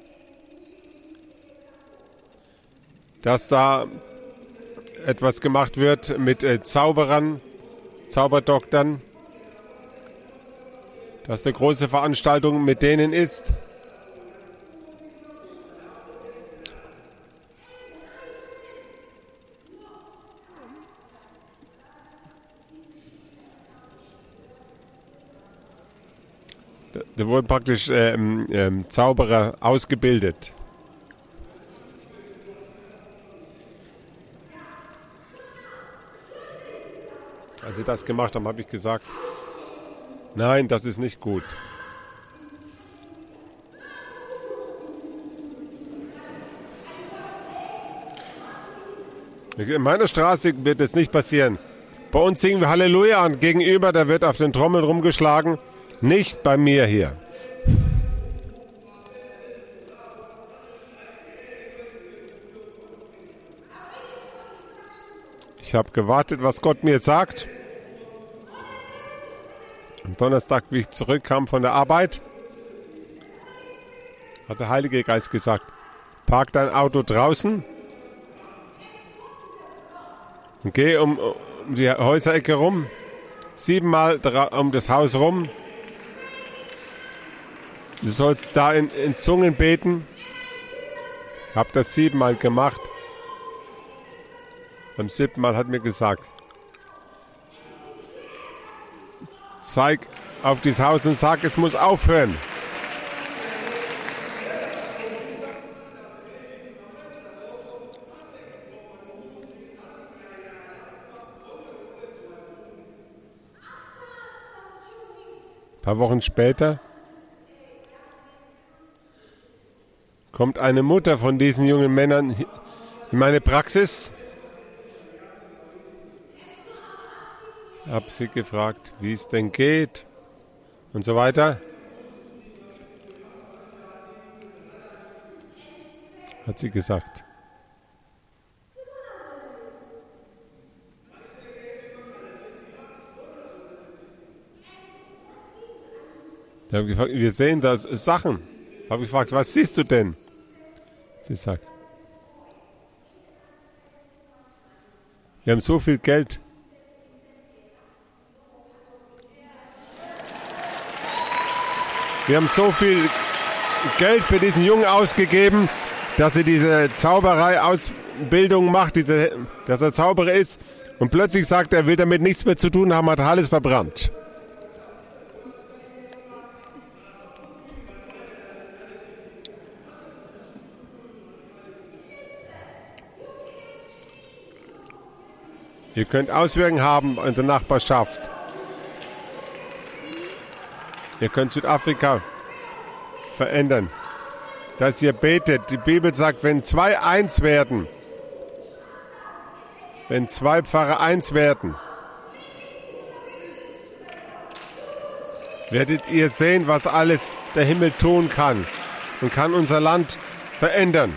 dass da etwas gemacht wird mit äh, Zauberern, Zauberdoktern, dass eine große Veranstaltung mit denen ist. Da wurden praktisch ähm, ähm, Zauberer ausgebildet. Als sie das gemacht haben, habe ich gesagt, nein, das ist nicht gut. In meiner Straße wird es nicht passieren. Bei uns singen wir Halleluja und gegenüber, da wird auf den Trommeln rumgeschlagen. Nicht bei mir hier. Ich habe gewartet, was Gott mir sagt. Am Donnerstag, wie ich zurückkam von der Arbeit, hat der Heilige Geist gesagt, park dein Auto draußen und geh um, um die Häuserecke rum, siebenmal um das Haus rum. Du sollst da in, in Zungen beten. Ich habe das siebenmal gemacht. Beim siebten Mal hat mir gesagt, zeig auf dieses Haus und sag, es muss aufhören. Ein paar Wochen später kommt eine Mutter von diesen jungen Männern in meine Praxis. Ich habe sie gefragt, wie es denn geht und so weiter. Hat sie gesagt. Ich habe gefragt, wir sehen da Sachen. Ich habe gefragt, was siehst du denn? Sie sagt, wir haben so viel Geld. Wir haben so viel Geld für diesen Jungen ausgegeben, dass er diese Zauberei-Ausbildung macht, diese, dass er Zauberer ist. Und plötzlich sagt er, er will damit nichts mehr zu tun haben, hat alles verbrannt. Ihr könnt Auswirkungen haben in der Nachbarschaft. Ihr könnt Südafrika verändern, dass ihr betet. Die Bibel sagt, wenn zwei eins werden, wenn zwei Pfarrer eins werden, werdet ihr sehen, was alles der Himmel tun kann und kann unser Land verändern.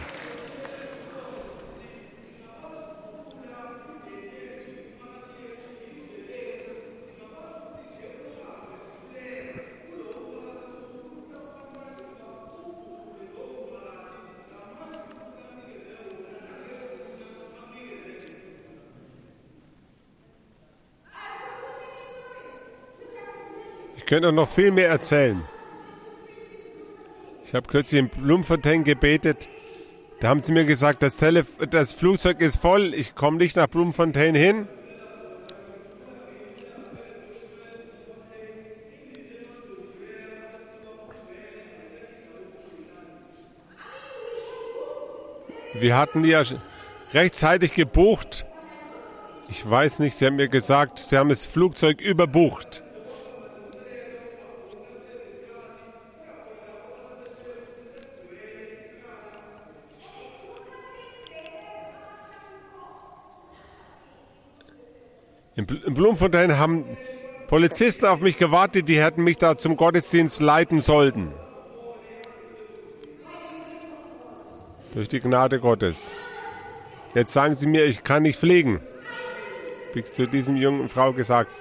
Ich könnte noch viel mehr erzählen. Ich habe kürzlich in Bloemfontein gebetet. Da haben sie mir gesagt, das, Telef- das Flugzeug ist voll. Ich komme nicht nach Bloemfontein hin. Wir hatten ja rechtzeitig gebucht. Ich weiß nicht, sie haben mir gesagt, sie haben das Flugzeug überbucht. In Bloemfontein haben Polizisten auf mich gewartet, die hätten mich da zum Gottesdienst leiten sollen. Durch die Gnade Gottes. Jetzt sagen sie mir, ich kann nicht fliegen. Habe ich zu diesem jungen Frau gesagt.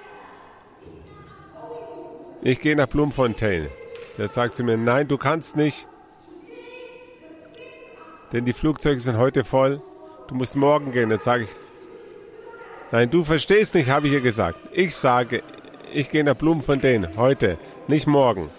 Ich gehe nach Bloemfontein. Jetzt sagt sie mir, nein, du kannst nicht. Denn die Flugzeuge sind heute voll. Du musst morgen gehen. Jetzt sage ich, nein, du verstehst nicht, habe ich ihr gesagt. Ich sage, ich gehe nach Bloemfontein heute, nicht morgen.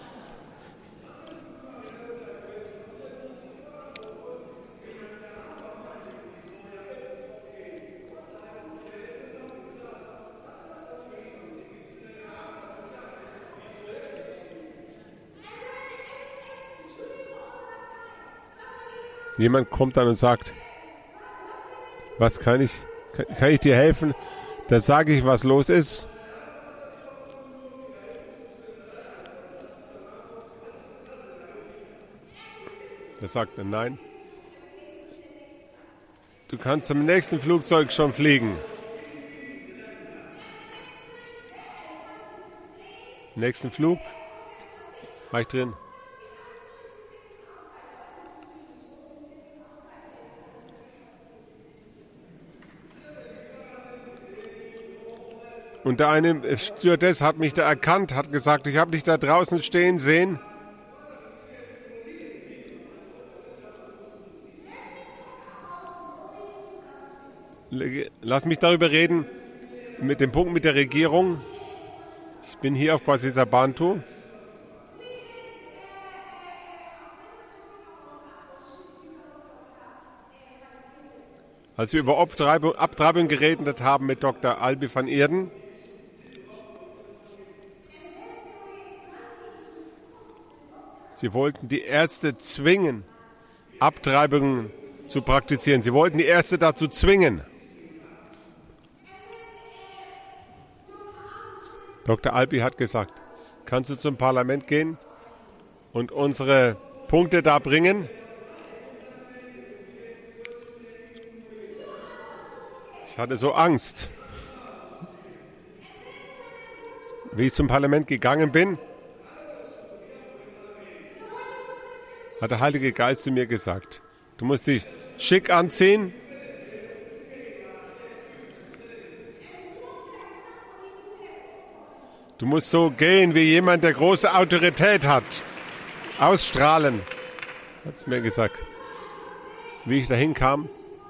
Jemand kommt dann und sagt, was kann ich, kann, kann ich dir helfen? Da sage ich, was los ist. Da sagt er, nein. Du kannst zum nächsten Flugzeug schon fliegen. Nächsten Flug. War ich drin? Und der eine Stewardess hat mich da erkannt, hat gesagt, ich habe dich da draußen stehen sehen. Lass mich darüber reden, mit dem Punkt mit der Regierung. Ich bin hier auf Kwazisa-Bantu. Als wir über Abtreibung, Abtreibung geredet haben mit Doktor Albi van Eerden, sie wollten die Ärzte zwingen, Abtreibungen zu praktizieren. Sie wollten die Ärzte dazu zwingen. Doktor Albi hat gesagt, kannst du zum Parlament gehen und unsere Punkte da bringen? Ich hatte so Angst. Wie ich zum Parlament gegangen bin, hat der Heilige Geist zu mir gesagt, du musst dich schick anziehen. Du musst so gehen wie jemand, der große Autorität hat. Ausstrahlen, hat es mir gesagt. Wie ich dahin kam,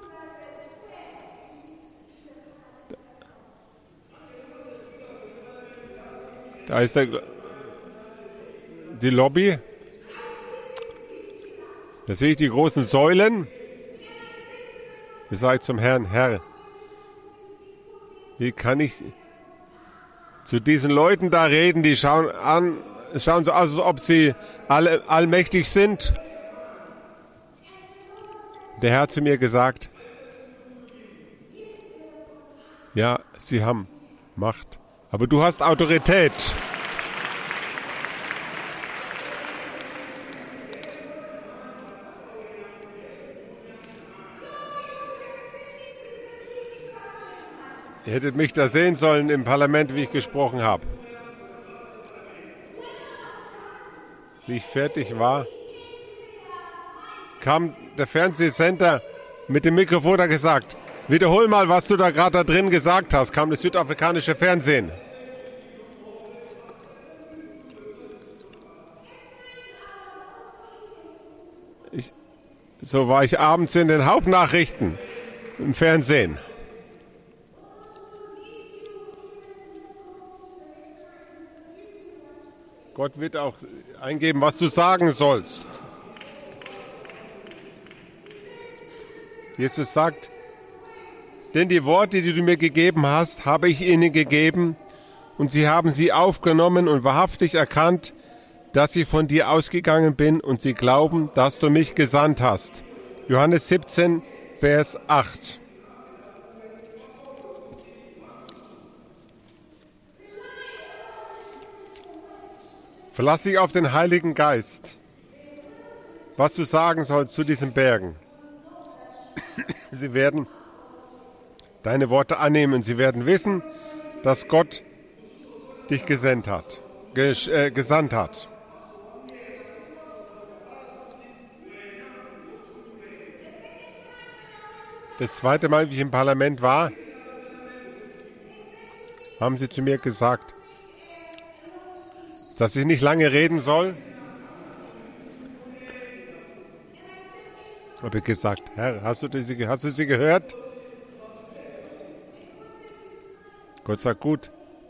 da ist der, die Lobby. Da sehe ich die großen Säulen. Da sage ich zum Herrn, Herr, wie kann ich zu diesen Leuten da reden, die schauen an, schauen so aus, als ob sie alle, allmächtig sind. Der Herr hat zu mir gesagt, Ja, sie haben Macht. Aber du hast Autorität. Ihr hättet mich da sehen sollen im Parlament, wie ich gesprochen habe. Wie ich fertig war, kam der Fernsehsender mit dem Mikrofon da gesagt, wiederhol mal, was du da gerade da drin gesagt hast, kam das südafrikanische Fernsehen. Ich, so war ich abends in den Hauptnachrichten im Fernsehen. Gott wird auch eingeben, was du sagen sollst. Jesus sagt, denn die Worte, die du mir gegeben hast, habe ich ihnen gegeben, und sie haben sie aufgenommen und wahrhaftig erkannt, dass ich von dir ausgegangen bin, und sie glauben, dass du mich gesandt hast. Johannes siebzehn, Vers acht. Verlass dich auf den Heiligen Geist, was du sagen sollst zu diesen Bergen. Sie werden deine Worte annehmen. Sie werden wissen, dass Gott dich gesandt hat. Ges- äh, gesandt hat. Das zweite Mal, wie ich im Parlament war, haben sie zu mir gesagt, dass ich nicht lange reden soll. Habe ich gesagt, Herr, hast du, diese, hast du sie gehört? Gott sagt, gut.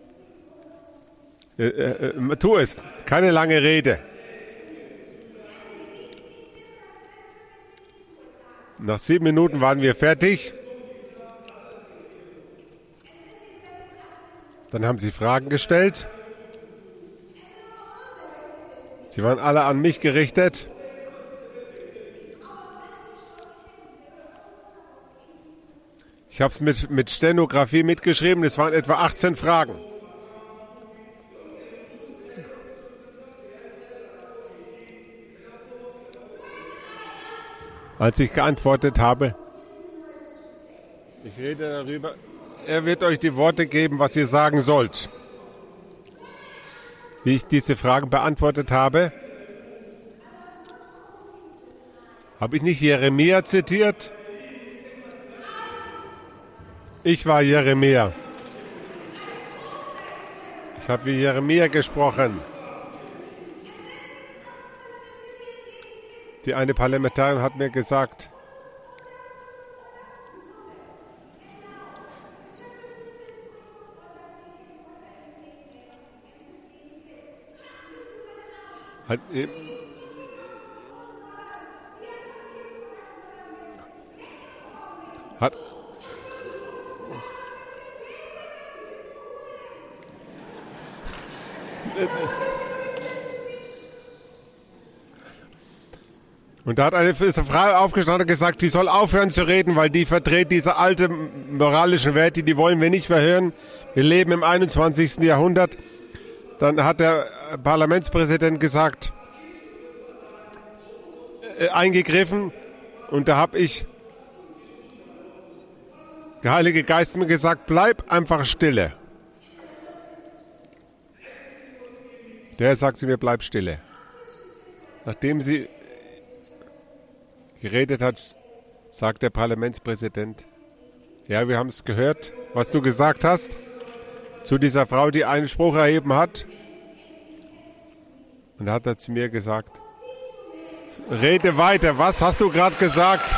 Äh, äh, tu es, keine lange Rede. Nach sieben Minuten waren wir fertig. Dann haben sie Fragen gestellt. Sie waren alle an mich gerichtet. Ich habe es mit, mit Stenografie mitgeschrieben. Es waren etwa achtzehn Fragen. Als ich geantwortet habe, ich rede darüber, er wird euch die Worte geben, was ihr sagen sollt. Wie ich diese Fragen beantwortet habe, habe ich nicht Jeremia zitiert? Ich war Jeremia. Ich habe wie Jeremia gesprochen. Die eine Parlamentarierin hat mir gesagt, hat, hat Und da hat eine Frau aufgestanden und gesagt, die soll aufhören zu reden, weil die verdreht diese alten moralischen Werte, die wollen wir nicht mehr hören. Wir leben im einundzwanzigsten Jahrhundert. Dann hat der Parlamentspräsident gesagt, äh, eingegriffen, und da habe ich, der Heilige Geist mir gesagt, bleib einfach stille. Der sagt zu mir, bleib stille. Nachdem sie geredet hat, sagt der Parlamentspräsident, ja, wir haben es gehört, was du gesagt hast, zu dieser Frau, die einen Spruch erheben hat. Und da hat er zu mir gesagt, rede weiter, was hast du gerade gesagt?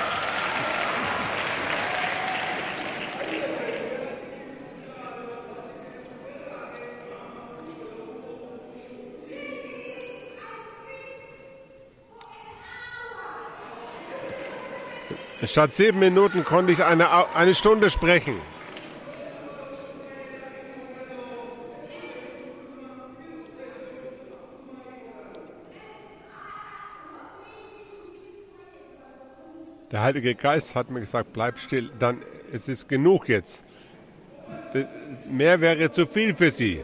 Statt sieben Minuten konnte ich eine, eine Stunde sprechen. Der Heilige Geist hat mir gesagt, bleib still, dann, es ist genug jetzt. mehr wäre zu viel für sie.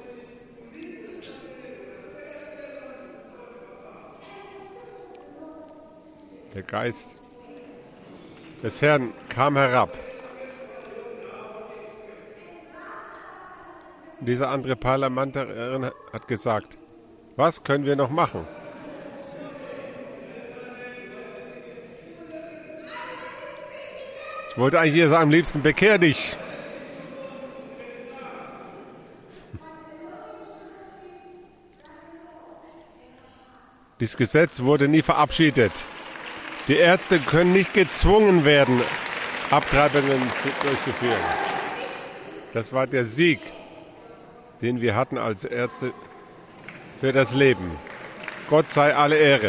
Der Geist des Herrn kam herab. Und diese andere Parlamentarin hat gesagt, was können wir noch machen? Ich wollte eigentlich hier sagen, am liebsten bekehr dich. Dieses Gesetz wurde nie verabschiedet. Die Ärzte können nicht gezwungen werden, Abtreibungen durchzuführen. Das war der Sieg, den wir hatten als Ärzte für das Leben. Gott sei alle Ehre.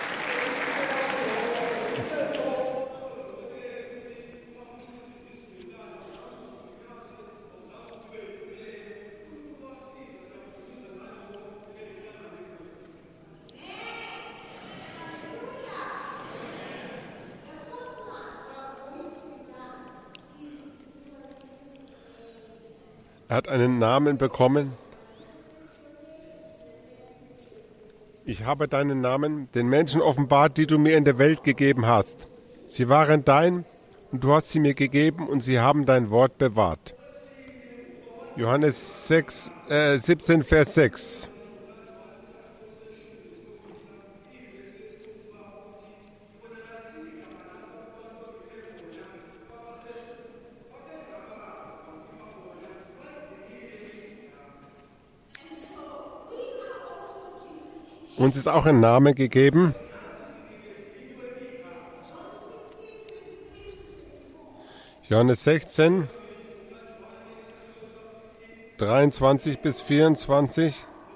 Er hat einen Namen bekommen. Ich habe deinen Namen den Menschen offenbart, die du mir in der Welt gegeben hast. Sie waren dein und du hast sie mir gegeben und sie haben dein Wort bewahrt. Johannes sechs, äh, siebzehn, Vers sechs. Uns ist auch ein Name gegeben. Johannes sechzehn, dreiundzwanzig bis vierundzwanzig.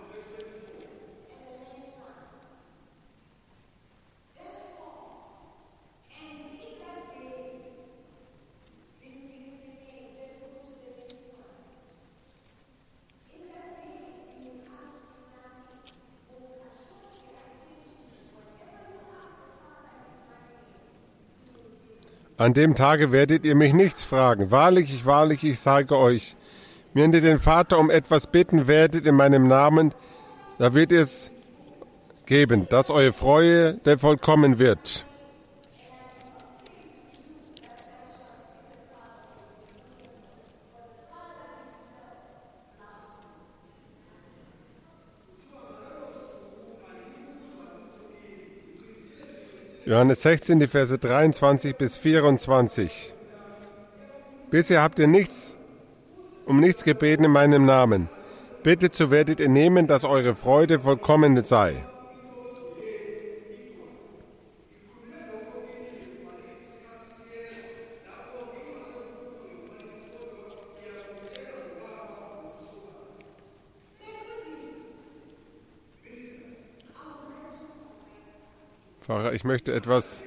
An dem Tage werdet ihr mich nichts fragen. Wahrlich, ich, wahrlich, ich sage euch, wenn ihr den Vater um etwas bitten werdet in meinem Namen, da wird ihr es geben, dass eure Freude vollkommen wird. Johannes sechzehn, die Verse dreiundzwanzig bis vierundzwanzig. Bisher habt ihr nichts, um nichts gebeten in meinem Namen. Bittet, so werdet ihr nehmen, dass eure Freude vollkommen sei. Pfarrer, ich möchte etwas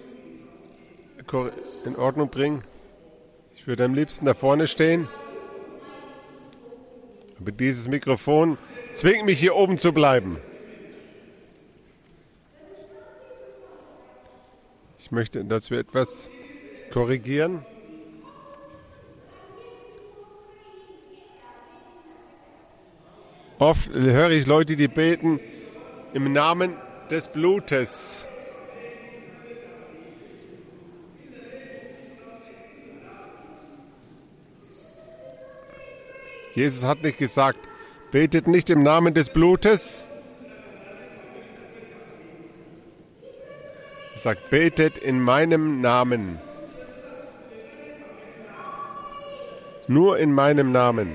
in Ordnung bringen. Ich würde am liebsten da vorne stehen. Aber dieses Mikrofon zwingt mich, hier oben zu bleiben. Ich möchte, dass wir etwas korrigieren. Oft höre ich Leute, die beten im Namen des Blutes. Jesus hat nicht gesagt, betet nicht im Namen des Blutes. Er sagt, betet in meinem Namen. Nur in meinem Namen.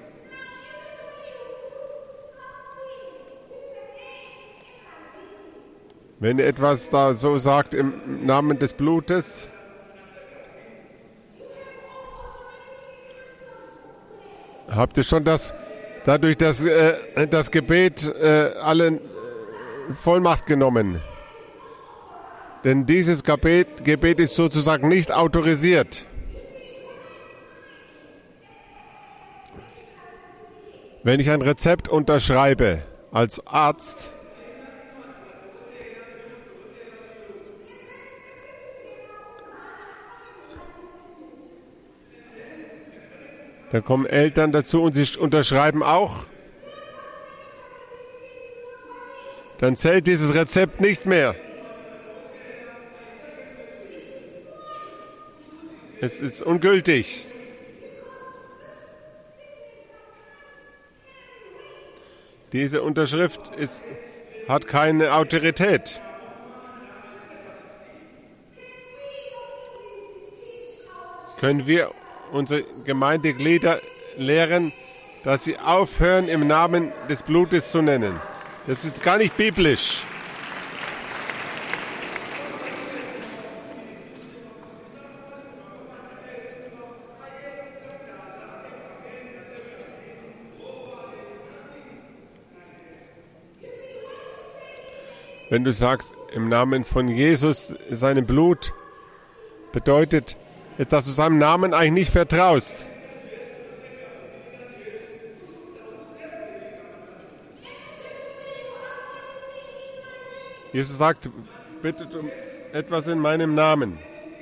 Wenn ihr etwas da so sagt im Namen des Blutes, habt ihr schon das, dadurch das, äh, das Gebet äh, alle Vollmacht genommen. Denn dieses Gebet, Gebet ist sozusagen nicht autorisiert. Wenn ich ein Rezept unterschreibe als Arzt, Da kommen Eltern dazu und sie unterschreiben auch. Dann zählt dieses Rezept nicht mehr. Es ist ungültig. Diese Unterschrift ist, hat keine Autorität. Können wir unsere Gemeindeglieder lehren, dass sie aufhören, im Namen des Blutes zu nennen? Das ist gar nicht biblisch. Wenn du sagst, im Namen von Jesus, seinem Blut, bedeutet, dass du seinem Namen eigentlich nicht vertraust. Jesus sagt, bittet um etwas in meinem Namen.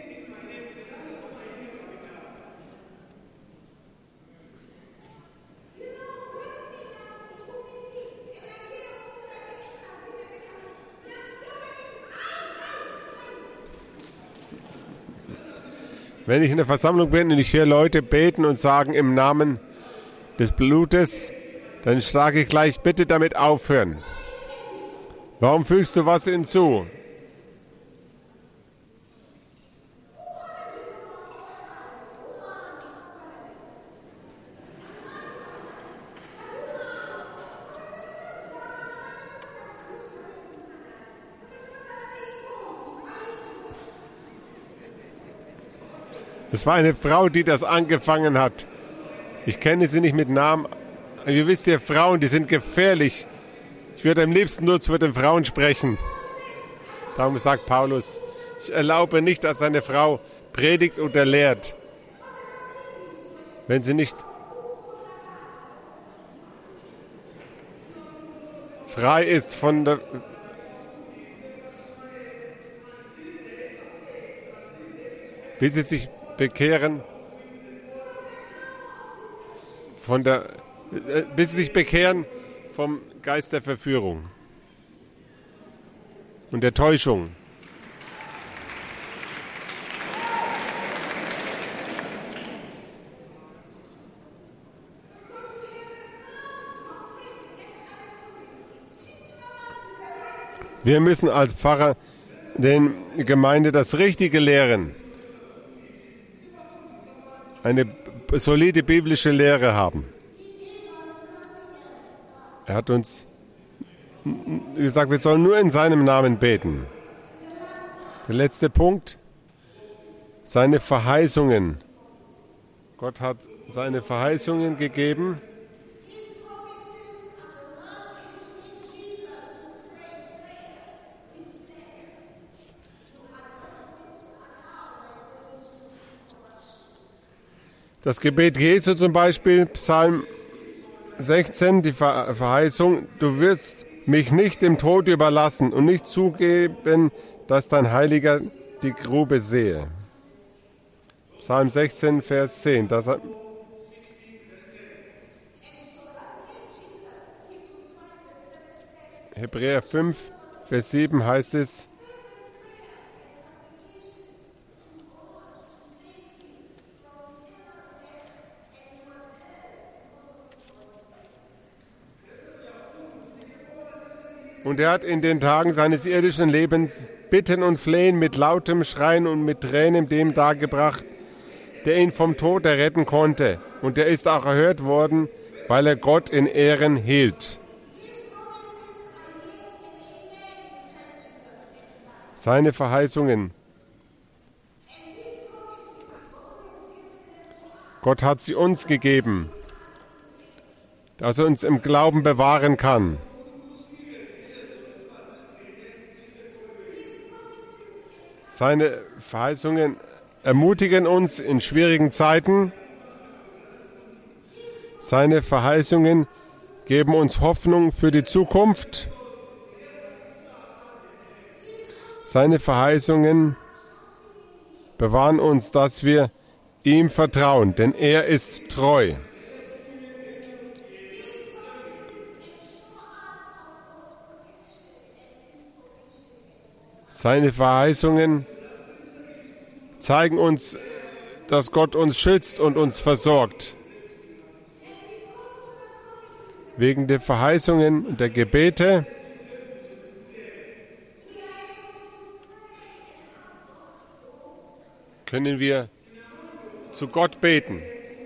Wenn ich in der Versammlung bin und ich höre Leute beten und sagen im Namen des Blutes, dann sage ich gleich, bitte damit aufhören. Warum fügst du was hinzu? Es war eine Frau, die das angefangen hat. Ich kenne sie nicht mit Namen. Aber ihr wisst ja, Frauen, die sind gefährlich. Ich würde am liebsten nur zu den Frauen sprechen. Darum sagt Paulus, ich erlaube nicht, dass eine Frau predigt oder lehrt, wenn sie nicht frei ist von der bis sie sich bekehren von der bis sie sich bekehren vom Geist der Verführung und der Täuschung. Wir müssen als Pfarrer den Gemeinde das Richtige lehren. Eine solide biblische Lehre haben. Er hat uns gesagt, wir sollen nur in seinem Namen beten. Der letzte Punkt, seine Verheißungen. Gott hat seine Verheißungen gegeben. Das Gebet Jesu zum Beispiel, Psalm sechzehn, die Verheißung, du wirst mich nicht dem Tod überlassen und nicht zugeben, dass dein Heiliger die Grube sehe. Psalm sechzehn, Vers zehn. Das hat Hebräer fünf, Vers sieben heißt es, und er hat in den Tagen seines irdischen Lebens Bitten und Flehen mit lautem Schreien und mit Tränen dem dargebracht, der ihn vom Tod erretten konnte. Und er ist auch erhört worden, weil er Gott in Ehren hielt. Seine Verheißungen. Gott hat sie uns gegeben, dass er uns im Glauben bewahren kann. Seine Verheißungen ermutigen uns in schwierigen Zeiten. Seine Verheißungen geben uns Hoffnung für die Zukunft. Seine Verheißungen bewahren uns, dass wir ihm vertrauen, denn er ist treu. Seine Verheißungen zeigen uns, dass Gott uns schützt und uns versorgt. Wegen der Verheißungen und der Gebete können wir zu Gott beten.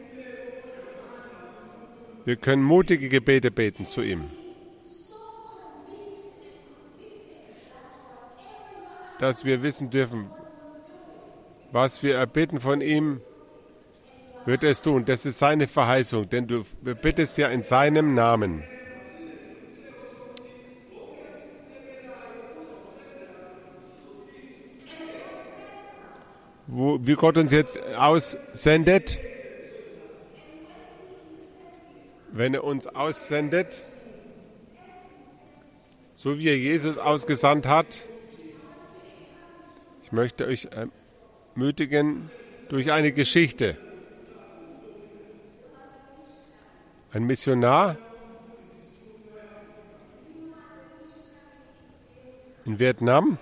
Wir können mutige Gebete beten zu ihm. Dass wir wissen dürfen, was wir erbitten von ihm, wird er es tun. Das ist seine Verheißung, denn du bittest ja in seinem Namen. Wo, wie Gott uns jetzt aussendet, wenn er uns aussendet, so wie er Jesus ausgesandt hat. Ich möchte euch ermutigen durch eine Geschichte. Ein Missionar in Vietnam.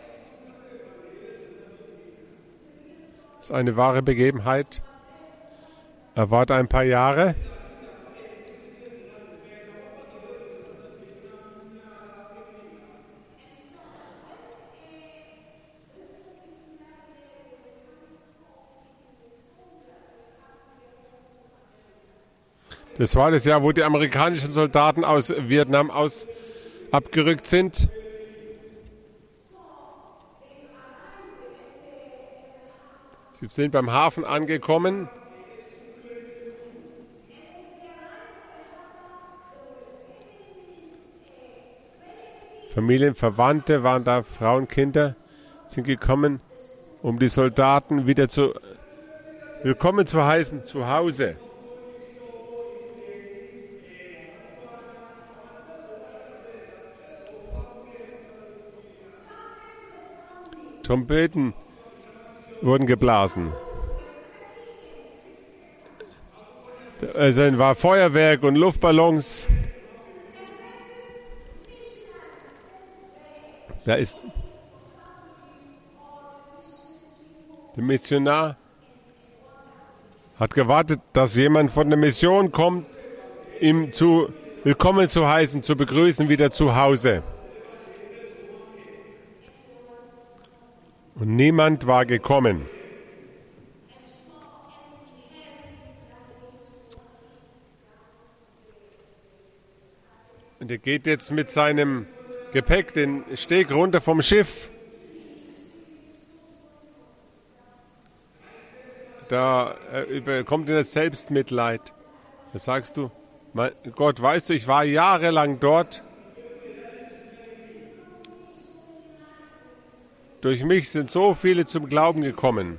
Das ist eine wahre Begebenheit. Er war da ein paar Jahre. Das war das Jahr, wo die amerikanischen Soldaten aus Vietnam aus abgerückt sind. Sie sind beim Hafen angekommen. Familien, Verwandte waren da, Frauen, Kinder sind gekommen, um die Soldaten wieder zu willkommen zu heißen zu Hause. Trompeten wurden geblasen. Es war Feuerwerk und Luftballons. Da ist der Missionar, hat gewartet, dass jemand von der Mission kommt, ihm zu willkommen zu heißen, zu begrüßen wieder zu Hause. Und niemand war gekommen. Und er geht jetzt mit seinem Gepäck den Steg runter vom Schiff. Da äh, kommt in das Selbstmitleid. Da sagst du, mein Gott, weißt du, ich war jahrelang dort. Durch mich sind so viele zum Glauben gekommen.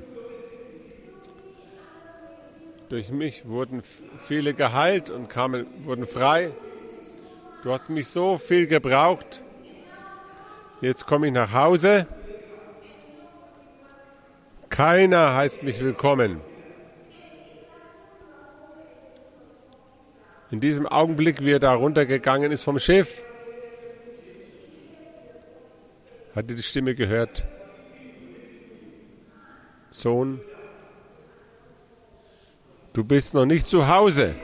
Durch mich wurden viele geheilt und kamen, wurden frei. Du hast mich so viel gebraucht. Jetzt komme ich nach Hause. Keiner heißt mich willkommen. In diesem Augenblick, wie er da runtergegangen ist vom Schiff, hat er die Stimme gehört. Sohn, du bist noch nicht zu Hause.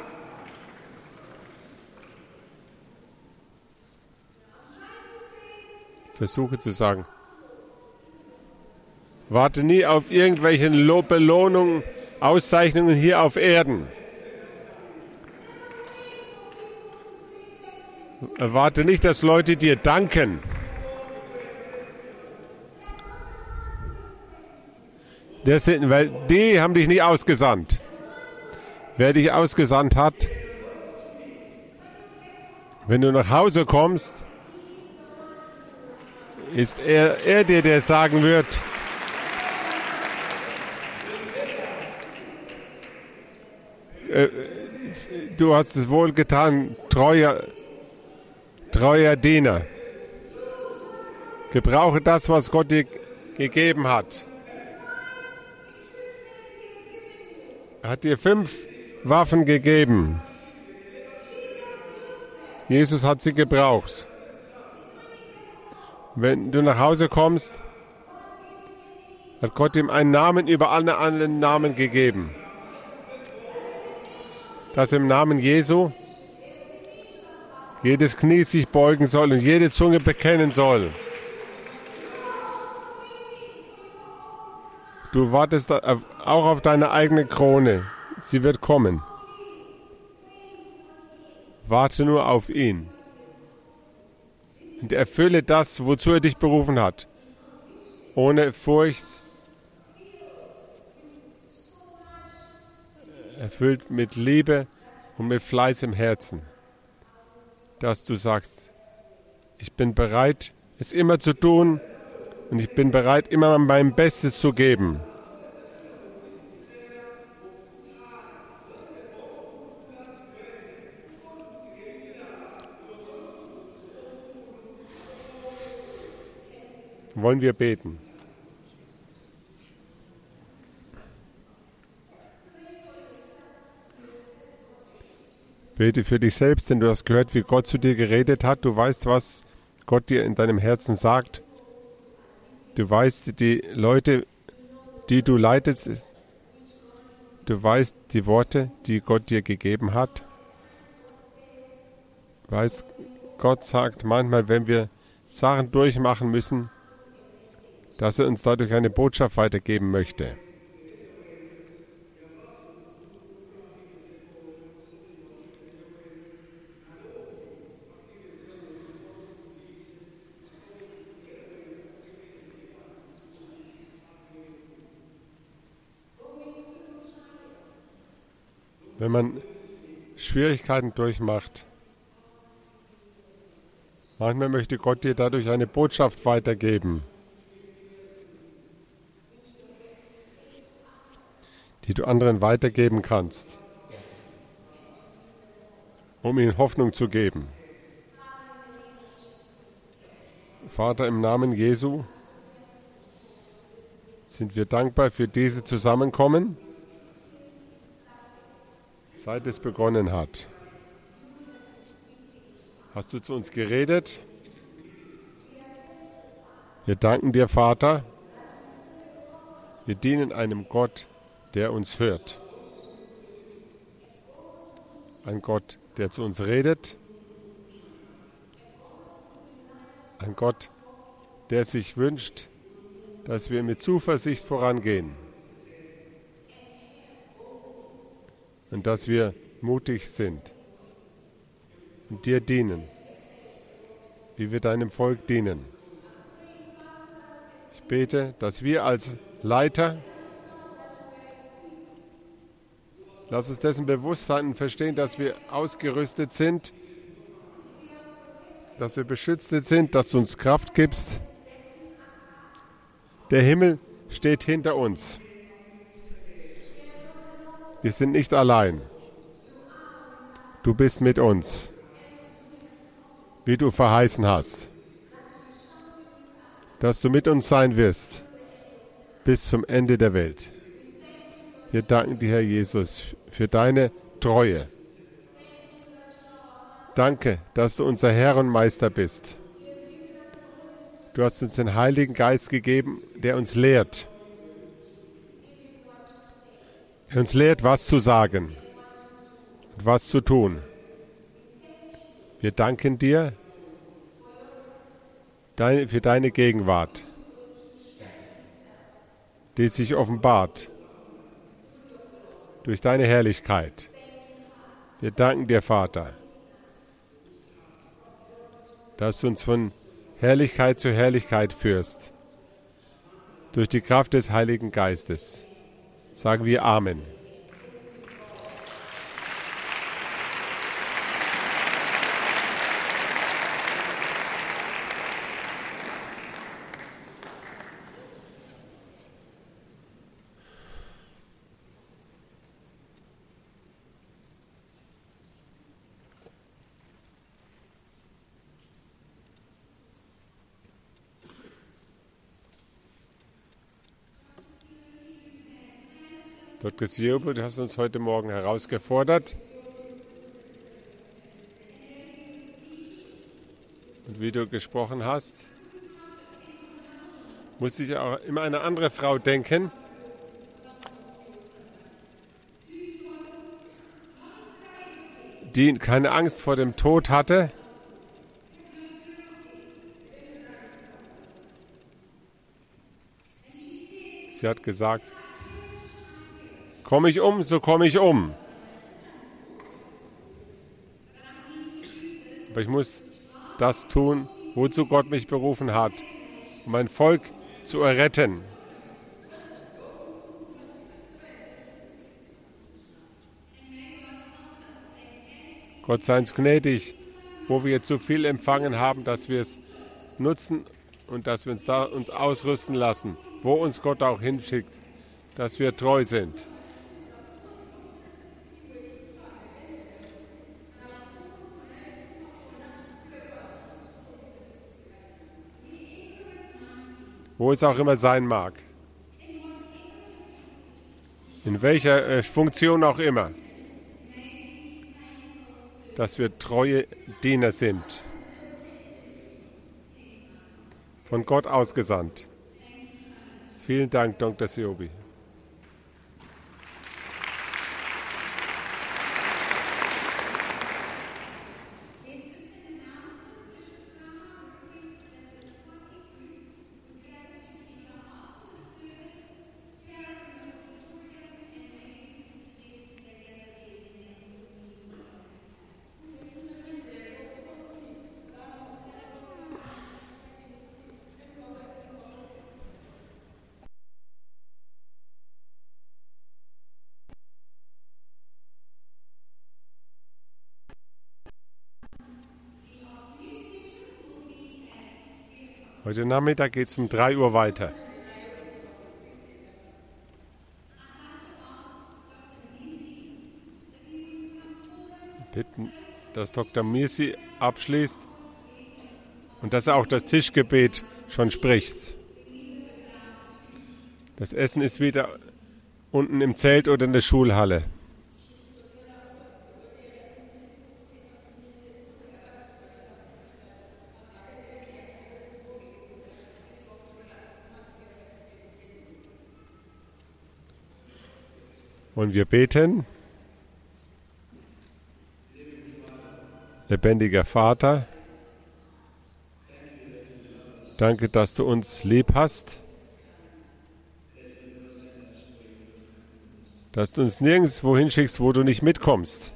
Versuche zu sagen, warte nie auf irgendwelche Belohnungen, Auszeichnungen hier auf Erden. Erwarte nicht, dass Leute dir danken. Das sind, weil die haben dich nicht ausgesandt. Wer dich ausgesandt hat, wenn du nach Hause kommst, ist er, er dir, der sagen wird, äh, du hast es wohl getan, treuer, treuer Diener. Gebrauche das, was Gott dir gegeben hat. Er hat dir fünf Waffen gegeben. Jesus hat sie gebraucht. Wenn du nach Hause kommst, hat Gott ihm einen Namen über alle anderen Namen gegeben. Dass im Namen Jesu jedes Knie sich beugen soll und jede Zunge bekennen soll. Du wartest auch auf deine eigene Krone. Sie wird kommen. Warte nur auf ihn. Und erfülle das, wozu er dich berufen hat. Ohne Furcht. Erfüllt mit Liebe und mit Fleiß im Herzen. Dass du sagst, ich bin bereit, es immer zu tun. Und ich bin bereit, immer mein Bestes zu geben. Wollen wir beten? Bete für dich selbst, denn du hast gehört, wie Gott zu dir geredet hat. Du weißt, was Gott dir in deinem Herzen sagt. Du weißt, die Leute, die du leitest, du weißt die Worte, die Gott dir gegeben hat. Weißt, Gott sagt manchmal, wenn wir Sachen durchmachen müssen, dass er uns dadurch eine Botschaft weitergeben möchte. Wenn man Schwierigkeiten durchmacht, manchmal möchte Gott dir dadurch eine Botschaft weitergeben, die du anderen weitergeben kannst, um ihnen Hoffnung zu geben. Vater, im Namen Jesu sind wir dankbar für dieses Zusammenkommen, seit es begonnen hat. Hast du zu uns geredet? Wir danken dir, Vater. Wir dienen einem Gott, der uns hört. Ein Gott, der zu uns redet. Ein Gott, der sich wünscht, dass wir mit Zuversicht vorangehen. Und dass wir mutig sind und dir dienen, wie wir deinem Volk dienen. Ich bete, dass wir als Leiter, lass uns dessen bewusst sein und verstehen, dass wir ausgerüstet sind, dass wir beschützt sind, dass du uns Kraft gibst. Der Himmel steht hinter uns. Wir sind nicht allein. Du bist mit uns, wie du verheißen hast, dass du mit uns sein wirst bis zum Ende der Welt. Wir danken dir, Herr Jesus, für deine Treue. Danke, dass du unser Herr und Meister bist. Du hast uns den Heiligen Geist gegeben, der uns lehrt. Er uns lehrt, was zu sagen und was zu tun. Wir danken dir für deine Gegenwart, die sich offenbart durch deine Herrlichkeit. Wir danken dir, Vater, dass du uns von Herrlichkeit zu Herrlichkeit führst, durch die Kraft des Heiligen Geistes. Sagen wir Amen. Doktor Siobe, du hast uns heute Morgen herausgefordert. Und wie du gesprochen hast, muss ich auch immer an eine andere Frau denken, die keine Angst vor dem Tod hatte. Sie hat gesagt, komme ich um, so komme ich um. Aber ich muss das tun, wozu Gott mich berufen hat, um mein Volk zu erretten. Gott sei uns gnädig, wo wir zu viel empfangen haben, dass wir es nutzen und dass wir uns da uns ausrüsten lassen, wo uns Gott auch hinschickt, dass wir treu sind. Wo es auch immer sein mag. In welcher äh, Funktion auch immer. Dass wir treue Diener sind. Von Gott ausgesandt. Vielen Dank, Doktor Siobe. Heute Nachmittag geht es um drei Uhr weiter. Wir bitten, dass Doktor Mirsi abschließt und dass er auch das Tischgebet schon spricht. Das Essen ist wieder unten im Zelt oder in der Schulhalle. Und wir beten, lebendiger Vater, danke, dass du uns lieb hast, dass du uns nirgendwo hinschickst, wo du nicht mitkommst.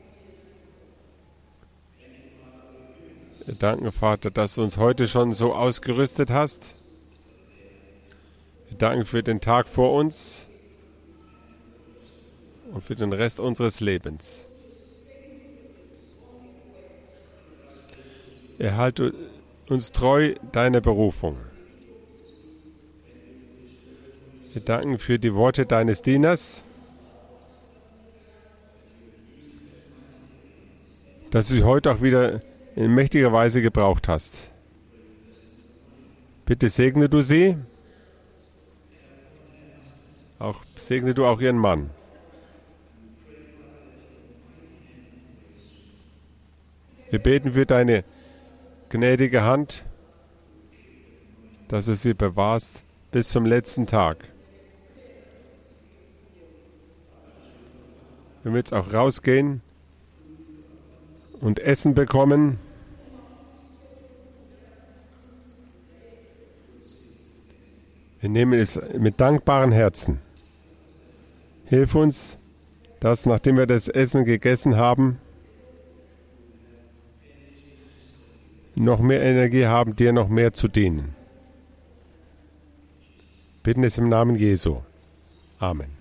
Wir danken, Vater, dass du uns heute schon so ausgerüstet hast. Wir danken für den Tag vor uns und für den Rest unseres Lebens. Erhalte uns treu deine Berufung. Wir danken für die Worte deines Dieners, dass du sie heute auch wieder in mächtiger Weise gebraucht hast. Bitte segne du sie, auch segne du auch ihren Mann. Wir beten für deine gnädige Hand, dass du sie bewahrst bis zum letzten Tag. Wenn wir jetzt auch rausgehen und Essen bekommen, wir nehmen es mit dankbaren Herzen. Hilf uns, dass nachdem wir das Essen gegessen haben, noch mehr Energie haben, dir noch mehr zu dienen. Bitten es im Namen Jesu. Amen.